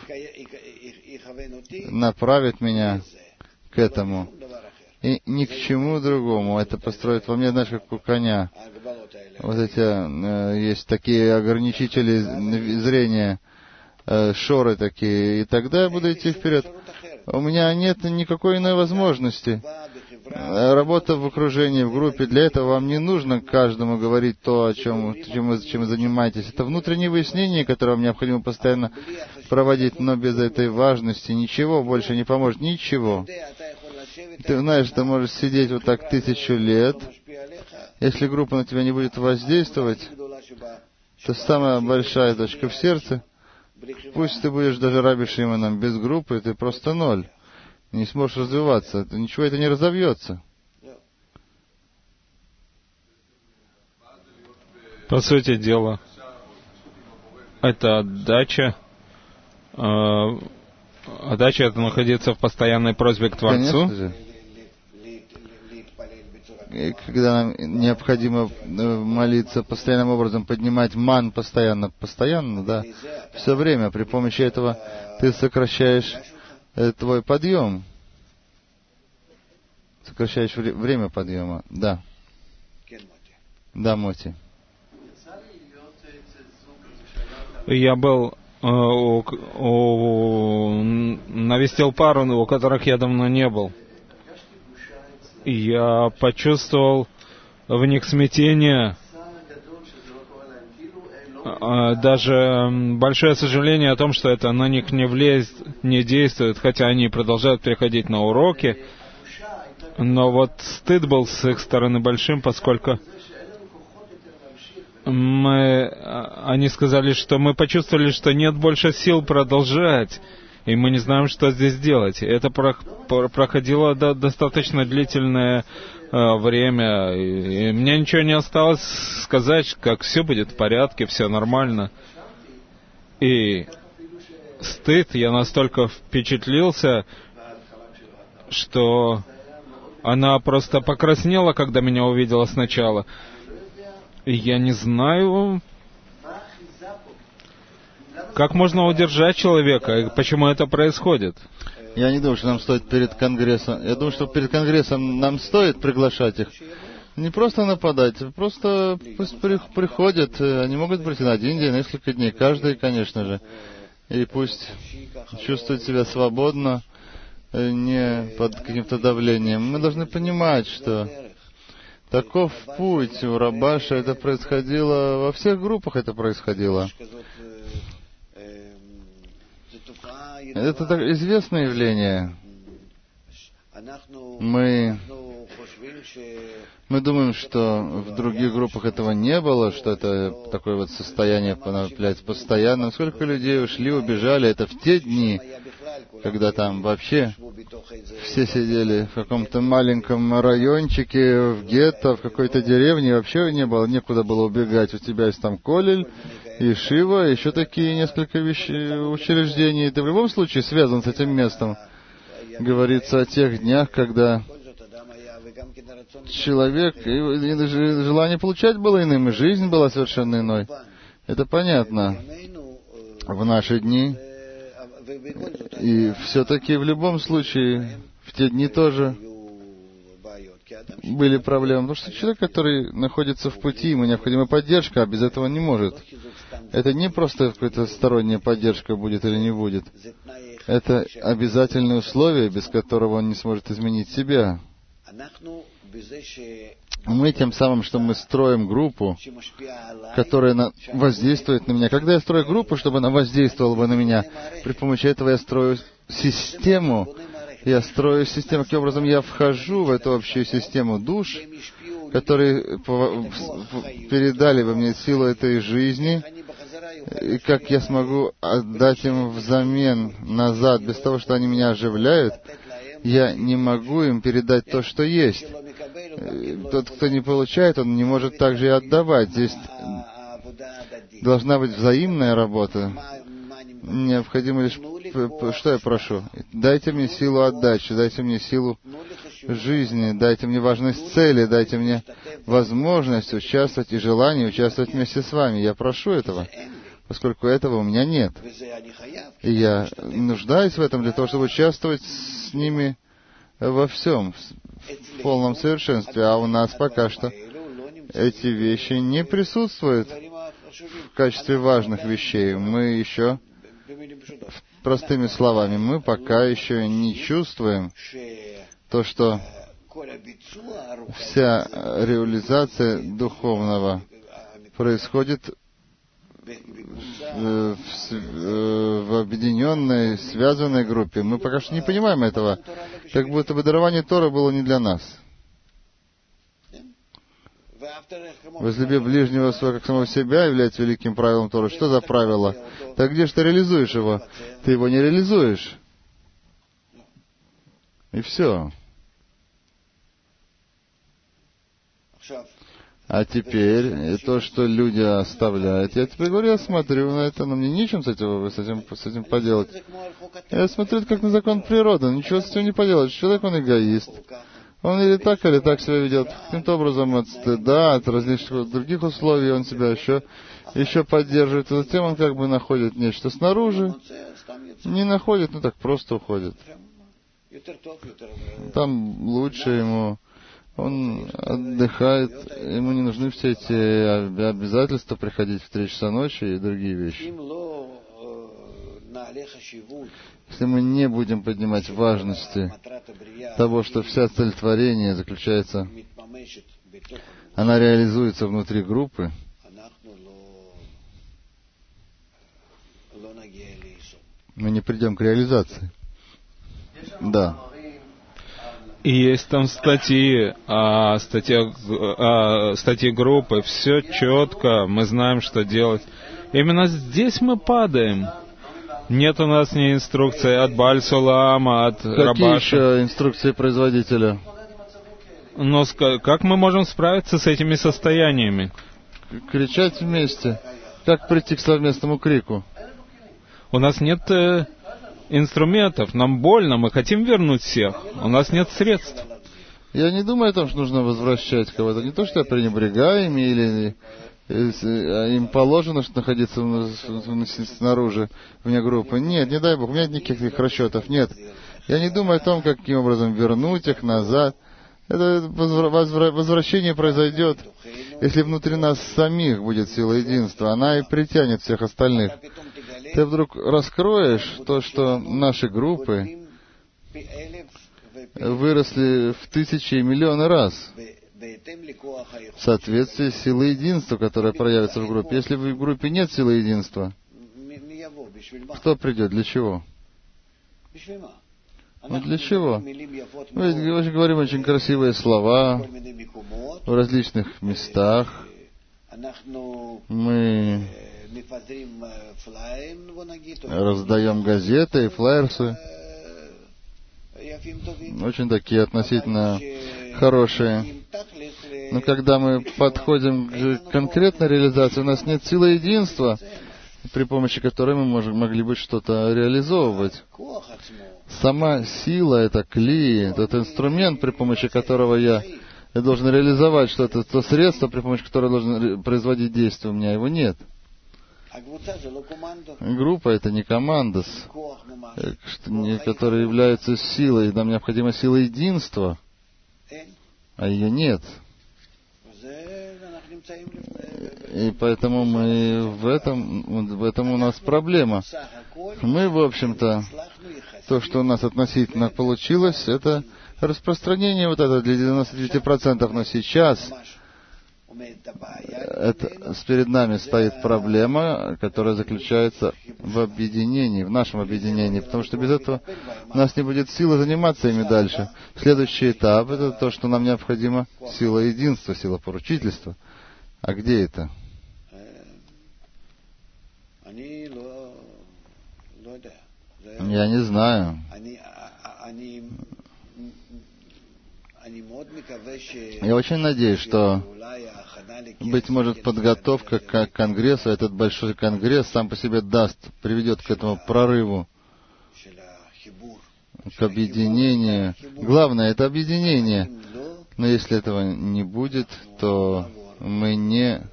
направит меня к этому. И ни к чему другому. Это построит во мне, знаешь, как у коня. Вот эти, э, есть такие ограничители зрения, э, шоры такие. И тогда я буду идти вперед. У меня нет никакой иной возможности. Работа в окружении, в группе, для этого вам не нужно каждому говорить то, о чем, чем, вы, чем вы занимаетесь. Это внутреннее выяснение, которое вам необходимо постоянно проводить, но без этой важности ничего больше не поможет. Ничего. Ты знаешь, ты можешь сидеть вот так тысячу лет. Если группа на тебя не будет воздействовать, то самая большая точка в сердце, пусть ты будешь даже Раби Шимоном, без группы ты просто ноль. Не сможешь развиваться. Ничего это не разовьется. По сути дела, это отдача. Э, отдача — это находиться в постоянной просьбе к Творцу. Конечно же. И когда нам необходимо молиться постоянным образом, поднимать ман постоянно, постоянно, да, все время. При помощи этого ты сокращаешь твой подъем. Сокращаешь вре- время подъема. Да. Да, Моти. Я был э, у, у, навестил пару, у которых я давно не был. И я почувствовал в них смятение, даже большое сожаление о том, что это на них не влезет, не действует, хотя они продолжают приходить на уроки. Но вот стыд был с их стороны большим, поскольку мы, они сказали, что мы почувствовали, что нет больше сил продолжать, и мы не знаем, что здесь делать. Это проходило достаточно длительное время, и мне ничего не осталось сказать, как все будет в порядке, все нормально. И стыд, я настолько впечатлился, что она просто покраснела, когда меня увидела сначала. И я не знаю, как можно удержать человека, и почему это происходит. Я не думаю, что нам стоит перед Конгрессом. Я думаю, что перед Конгрессом нам стоит приглашать их. Не просто нападать, просто пусть приходят. Они могут прийти на один день, несколько дней, каждый, конечно же. И пусть чувствуют себя свободно, не под каким-то давлением. Мы должны понимать, что таков путь у Рабаша. Это происходило, во всех группах это происходило. Это так известное явление. Мы, мы думаем, что в других группах этого не было, что это такое вот состояние является постоянным. Сколько людей ушли, убежали. Это в те дни, когда там вообще все сидели в каком-то маленьком райончике, в гетто, в какой-то деревне, вообще не было, некуда было убегать. У тебя есть там колель, и Шива, еще такие несколько вещей, учреждений. Ты в любом случае связан с этим местом. Говорится о тех днях, когда человек, и, и желание получать было иным, и жизнь была совершенно иной. Это понятно. В наши дни. И все-таки в любом случае, в те дни тоже были проблемы. Потому что человек, который находится в пути, ему необходима поддержка, а без этого не может. Это не просто какая-то сторонняя поддержка будет или не будет. Это обязательное условие, без которого он не сможет изменить себя. Мы тем самым, что мы строим группу, которая на... воздействует на меня. Когда я строю группу, чтобы она воздействовала бы на меня, при помощи этого я строю систему, я строю систему, каким образом я вхожу в эту общую систему душ, которые передали бы мне силу этой жизни, и как я смогу отдать им взамен назад, без того, что они меня оживляют, я не могу им передать то, что есть. Тот, кто не получает, он не может также и отдавать. Здесь должна быть взаимная работа. Необходимо лишь... Что я прошу? Дайте мне силу отдачи, дайте мне силу жизни, дайте мне важность цели, дайте мне возможность участвовать и желание участвовать вместе с вами. Я прошу этого, поскольку этого у меня нет. И я нуждаюсь в этом для того, чтобы участвовать с ними во всем, в полном совершенстве. А у нас пока что эти вещи не присутствуют в качестве важных вещей. Мы еще, простыми словами, мы пока еще не чувствуем то, что вся реализация духовного происходит в, в, в объединенной, связанной группе. Мы пока что не понимаем этого. Как будто бы дарование Торы было не для нас. Возлюби ближнего своего как самого себя является великим правилом Торы. Что за правило? Так где же ты реализуешь его? Ты его не реализуешь. И все. А теперь, и то, что люди оставляют, я теперь говорю, я смотрю на это, но мне нечем с этим, с этим, с этим поделать. Я смотрю это как на закон природы, ничего с этим не поделать. Человек, он эгоист. Он или так, или так себя ведет. Каким-то образом от стыда, от различных других условий он себя еще, еще поддерживает. И затем он как бы находит нечто снаружи. Не находит, ну так просто уходит. Там лучше ему. Он отдыхает, ему не нужны все эти обязательства приходить в три часа ночи и другие вещи. Если мы не будем поднимать важности того, что вся цель творения заключается, она реализуется внутри группы, мы не придем к реализации. Да. И есть там статьи, а, статья, а, статьи группы, все четко, мы знаем, что делать. Именно здесь мы падаем. Нет у нас ни инструкции от Бааль-Сулама, от Какие Рабаша. Какие еще инструкции производителя? Но как мы можем справиться с этими состояниями? Кричать вместе. Как прийти к совместному крику? У нас нет... инструментов, нам больно, мы хотим вернуть всех, у нас нет средств. Я не думаю о том, что нужно возвращать кого-то. Не то, что я пренебрегаю ими, или им положено что находиться снаружи, вне группы. Нет, не дай Бог, у меня нет никаких расчетов, нет. Я не думаю о том, каким образом вернуть их назад. Это возвращение произойдет, если внутри нас самих будет сила единства. Она и притянет всех остальных. Ты вдруг раскроешь то, что наши группы выросли в тысячи и миллионы раз в соответствии с силой единства, которая проявится в группе. Если в группе нет силы единства, кто придет? Для чего? Ну, для чего? Мы ведь говорим очень красивые слова в различных местах. Мы раздаем газеты и флаерсы, очень такие относительно хорошие. Но когда мы подходим к конкретной реализации, у нас нет силы единства, при помощи которой мы можем, могли бы что-то реализовывать. Сама сила — это кли, тот инструмент, при помощи которого я, я должен реализовать что-то, то средство, при помощи которого я должен производить действие, у меня его нет. Группа — это не команда, которая является силой. Нам необходима сила единства, а ее нет. И поэтому мы в этом, в этом у нас проблема. Мы, в общем-то, то, что у нас относительно получилось, это распространение вот это для девяноста девяти процентов, но сейчас это, перед нами стоит проблема, которая заключается в объединении, в нашем объединении, потому что без этого у нас не будет силы заниматься ими дальше. Следующий этап — это то, что нам необходимо сила единства, сила поручительства. А где это? Я не знаю. Я очень надеюсь, что, быть может, подготовка к конгрессу, этот большой конгресс сам по себе даст, приведет к этому прорыву, к объединению. Главное — это объединение. Но если этого не будет, то мы не,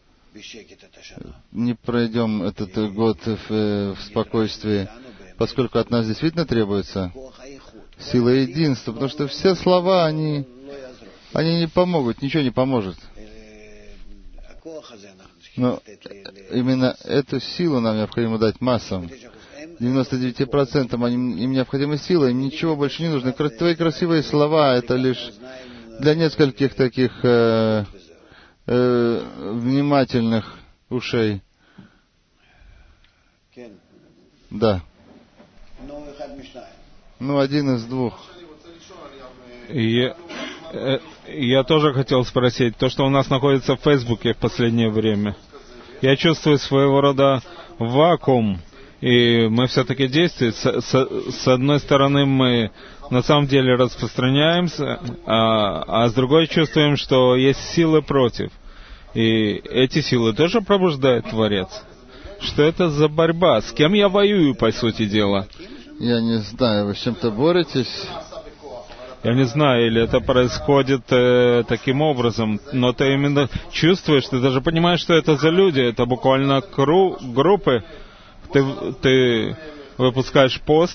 не пройдем этот год в, в спокойствии, поскольку от нас действительно требуется сила единства, потому что все слова, они, они не помогут, ничего не поможет. Но именно эту силу нам необходимо дать массам. девяносто девять процентов им, им необходима сила, им ничего больше не нужно. Твои красивые слова — это лишь для нескольких таких э, э, внимательных ушей. Да. Ну, один из двух. Я, э, я тоже хотел спросить, то, что у нас находится в Фейсбуке в последнее время. Я чувствую своего рода вакуум, и мы все-таки действуем. С, с, с одной стороны, мы на самом деле распространяемся, а, а с другой чувствуем, что есть силы против. И эти силы тоже пробуждает Творец. Что это за борьба? С кем я воюю, по сути дела? Я не знаю, вы с чем-то боретесь? Я не знаю, или это происходит э, таким образом, но ты именно чувствуешь, ты даже понимаешь, что это за люди, это буквально кру, группы. Ты, ты выпускаешь пост,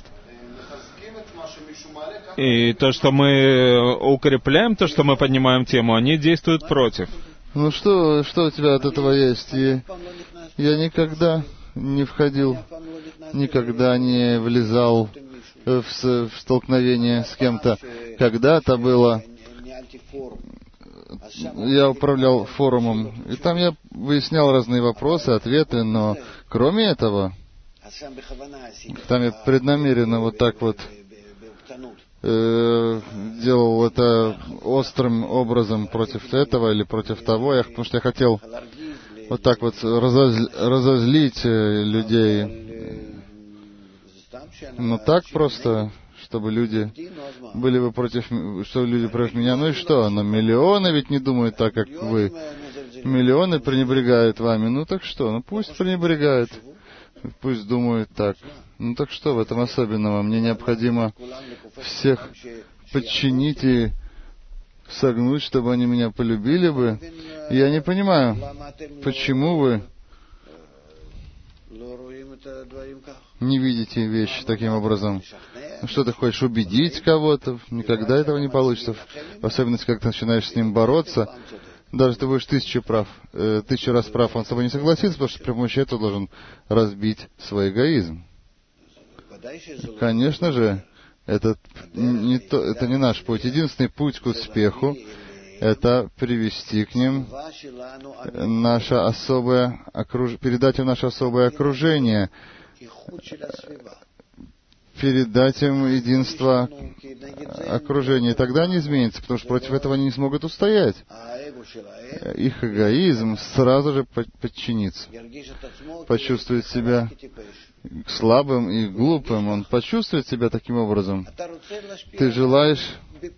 и то, что мы укрепляем, то, что мы поднимаем тему, они действуют против. Ну что, что у тебя от этого есть? И я никогда не входил, никогда не влезал в, в столкновение с кем-то. Когда-то было, я управлял форумом, и там я выяснял разные вопросы, ответы, но кроме этого, там я преднамеренно вот так вот э, делал это острым образом против этого или против того, я, потому что я хотел вот так вот разозлить, разозлить людей. Ну так просто, чтобы люди были бы против, чтобы люди против меня. Ну и что? Но миллионы ведь не думают так, как вы. Миллионы пренебрегают вами. Ну так что? Ну пусть пренебрегают. Пусть думают так. Ну так что в этом особенного? Мне необходимо всех подчинить и согнуть, чтобы они меня полюбили бы. И я не понимаю, почему вы не видите вещи таким образом. Что ты хочешь, убедить кого-то? Никогда этого не получится. В особенности, когда ты начинаешь с ним бороться. Даже ты будешь тысячу прав, э, тысячу раз прав, он с тобой не согласится, потому что при помощи этого должен разбить свой эгоизм. Конечно же, это не, то, это не наш путь. Единственный путь к успеху — это привести к ним наше особое окруж... передать им наше особое окружение, передать им единство окружения. И тогда они изменятся, потому что против этого они не смогут устоять. Их эгоизм сразу же подчинится, почувствует себя слабым и глупым. Он почувствует себя таким образом. Ты желаешь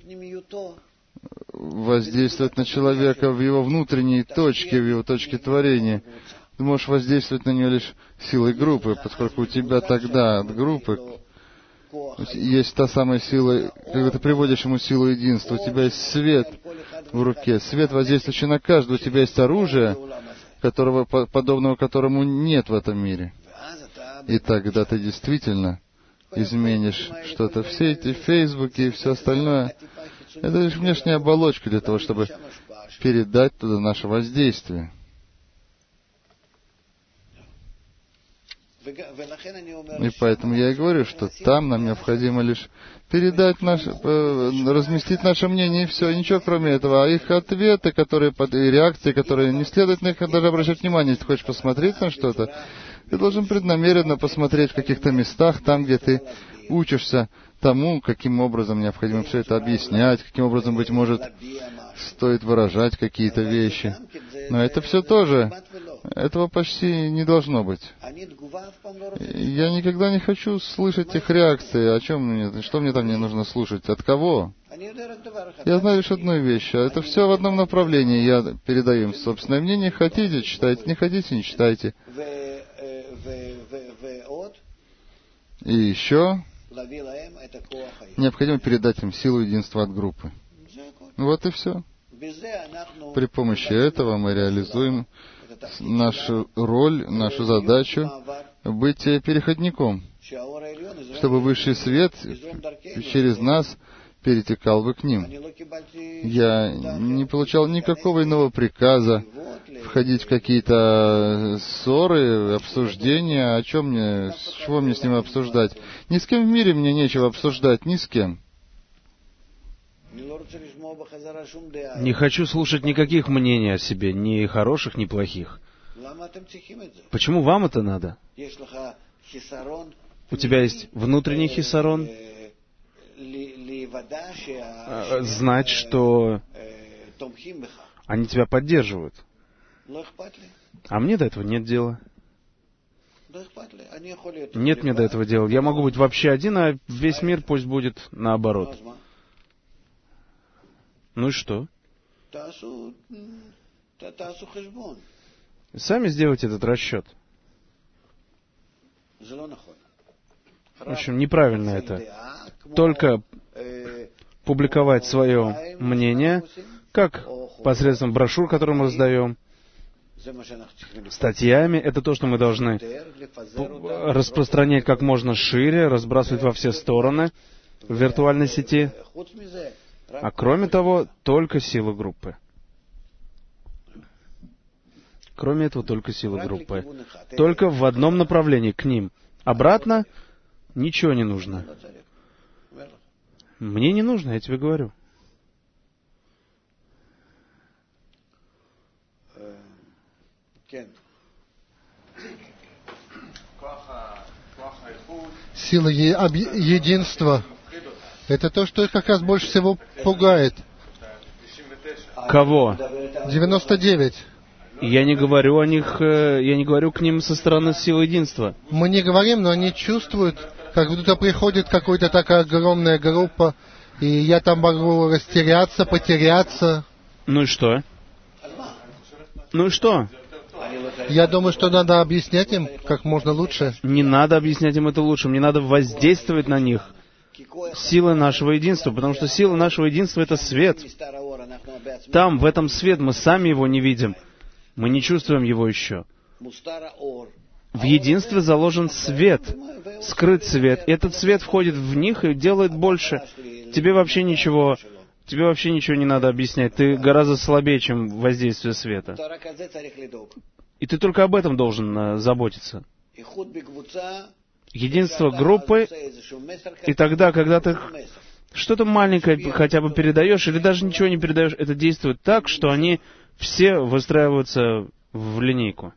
воздействовать на человека в его внутренней точке, в его точке творения. Ты можешь воздействовать на него лишь силой группы, поскольку у тебя тогда от группы есть та самая сила, когда ты приводишь ему силу единства, у тебя есть свет в руке, свет, воздействующий на каждого, у тебя есть оружие, которого, подобного которому нет в этом мире. И тогда ты действительно изменишь что-то. Все эти фейсбуки и все остальное — это лишь внешняя оболочка для того, чтобы передать туда наше воздействие. И поэтому я и говорю, что там нам необходимо лишь передать наше, разместить наше мнение, и все, ничего кроме этого. А их ответы, которые, и реакции, которые не следует на них даже обращать внимание. Если ты хочешь посмотреть на что-то, ты должен преднамеренно посмотреть в каких-то местах, там, где ты учишься тому, каким образом необходимо все это объяснять, каким образом, быть может, стоит выражать какие-то вещи. Но это все тоже, этого почти не должно быть. Я никогда не хочу слышать их реакции. О чем мне, что мне там не нужно слушать? От кого? Я знаю лишь одну вещь. А это все в одном направлении. Я передаю им собственное мнение. Хотите, читайте. Не хотите, не читайте. И еще необходимо передать им силу единства от группы. Вот и все. При помощи этого мы реализуем нашу роль, нашу задачу быть переходником, чтобы высший свет через нас перетекал бы к ним. Я не получал никакого иного приказа входить в какие-то ссоры, обсуждения. О чем мне, с чего мне с ним обсуждать? Ни с кем в мире мне нечего обсуждать, ни с кем. Не хочу слушать никаких мнений о себе, ни хороших, ни плохих. Почему вам это надо? У тебя есть внутренний хисарон, знать, что они тебя поддерживают. А мне до этого нет дела. Нет мне до этого дела. Я могу быть вообще один, а весь мир пусть будет наоборот. Ну и что? Сами сделайте этот расчет. В общем, неправильно это. Только публиковать свое мнение, как посредством брошюр, которые мы раздаем, статьями. Это то, что мы должны распространять как можно шире, разбрасывать во все стороны в виртуальной сети. А кроме того, только сила группы. Кроме этого, только сила группы. Только в одном направлении, к ним. Обратно ничего не нужно. Мне не нужно, я тебе говорю. Сила единства. Это то, что их как раз больше всего пугает. Кого? девяносто девять. Я не говорю о них, я не говорю к ним со стороны силы единства. Мы не говорим, но они чувствуют, как будто приходит какая-то такая огромная группа, и я там могу растеряться, потеряться. Ну и что? Ну и что? Я думаю, что надо объяснять им как можно лучше. Не надо объяснять им это лучше, мне надо воздействовать на них силой нашего единства, потому что сила нашего единства — это свет. Там, в этом свет, мы сами его не видим. Мы не чувствуем его еще. В единстве заложен свет, скрыт свет. И этот свет входит в них и делает больше. Тебе вообще ничего, тебе вообще ничего не надо объяснять. Ты гораздо слабее, чем воздействие света. И ты только об этом должен заботиться. Единство группы, и тогда, когда ты что-то маленькое хотя бы передаешь, или даже ничего не передаешь, это действует так, что они все выстраиваются в линейку.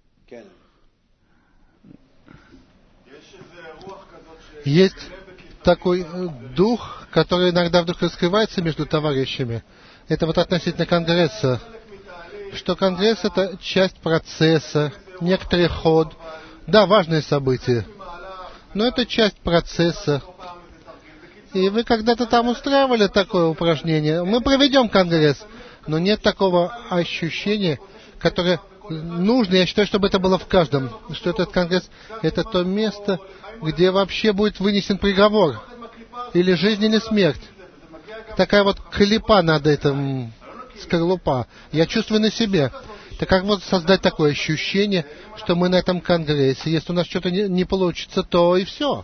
Есть такой дух, который иногда вдруг раскрывается между товарищами. Это вот относительно Конгресса. Что Конгресс — это часть процесса, некоторый ход. Да, важные события. Но это часть процесса. И вы когда-то там устраивали такое упражнение. Мы проведем Конгресс. Но нет такого ощущения, которое нужно. Я считаю, чтобы это было в каждом. Что этот Конгресс — это то место, где вообще будет вынесен приговор. Или жизнь, или смерть. Такая вот клепа над этим, скорлупа. Я чувствую на себе. Так как вот создать такое ощущение, что мы на этом Конгрессе, если у нас что-то не, не получится, то и все.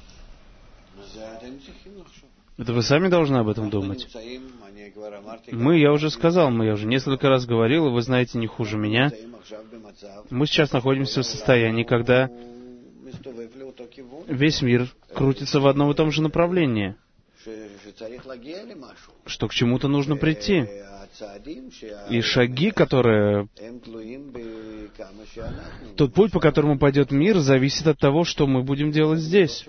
Это вы сами должны об этом думать. Мы, я уже сказал, мы, я уже несколько раз говорил, и вы знаете не хуже меня. Мы сейчас находимся в состоянии, когда весь мир крутится в одном и том же направлении, что к чему-то нужно прийти. И шаги, которые... Тот путь, по которому пойдет мир, зависит от того, что мы будем делать здесь,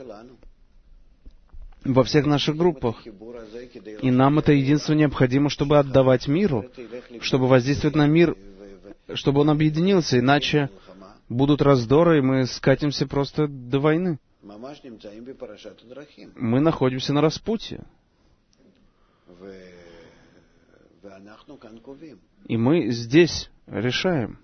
во всех наших группах. И нам это единство необходимо, чтобы отдавать миру, чтобы воздействовать на мир, чтобы он объединился, иначе будут раздоры, и мы скатимся просто до войны. Мы находимся на распутье. И мы здесь решаем.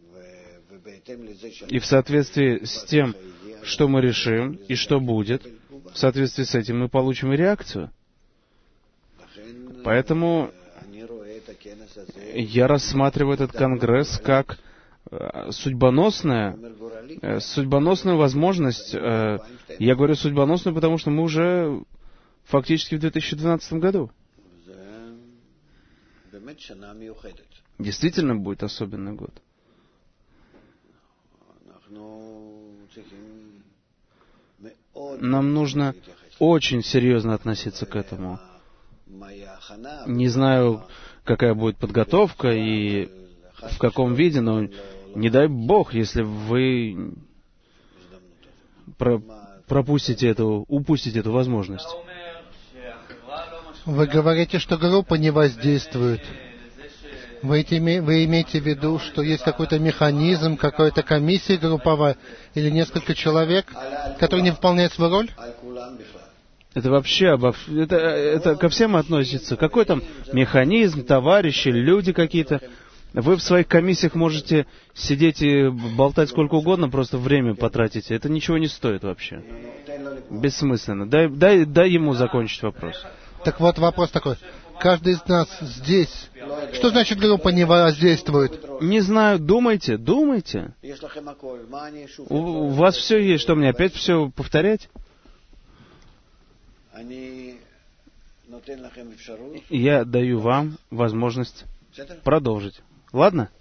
И в соответствии с тем, что мы решим и что будет, в соответствии с этим мы получим и реакцию. Поэтому я рассматриваю этот конгресс как судьбоносная, судьбоносную возможность. Я говорю судьбоносную, потому что мы уже фактически в две тысячи двенадцатом году. Действительно будет особенный год. Нам нужно очень серьезно относиться к этому. Не знаю, какая будет подготовка и в каком виде, но не дай Бог, если вы про- пропустите эту, упустите эту возможность. Вы говорите, что группа не воздействует. Вы, вы имеете в виду, что есть какой-то механизм, какая-то комиссия групповая или несколько человек, которые не выполняют свою роль? Это вообще обо... это, это ко всем относится. Какой там механизм, товарищи, люди какие-то. Вы в своих комиссиях можете сидеть и болтать сколько угодно, просто время потратите. Это ничего не стоит вообще. Бессмысленно. Дай, дай, дай ему закончить вопрос. Так вот, вопрос такой. Каждый из нас здесь. Что значит группа не воздействует? Не знаю, думайте, думайте. У, у вас все есть. Что, мне опять все повторять? Я даю вам возможность продолжить. Ладно?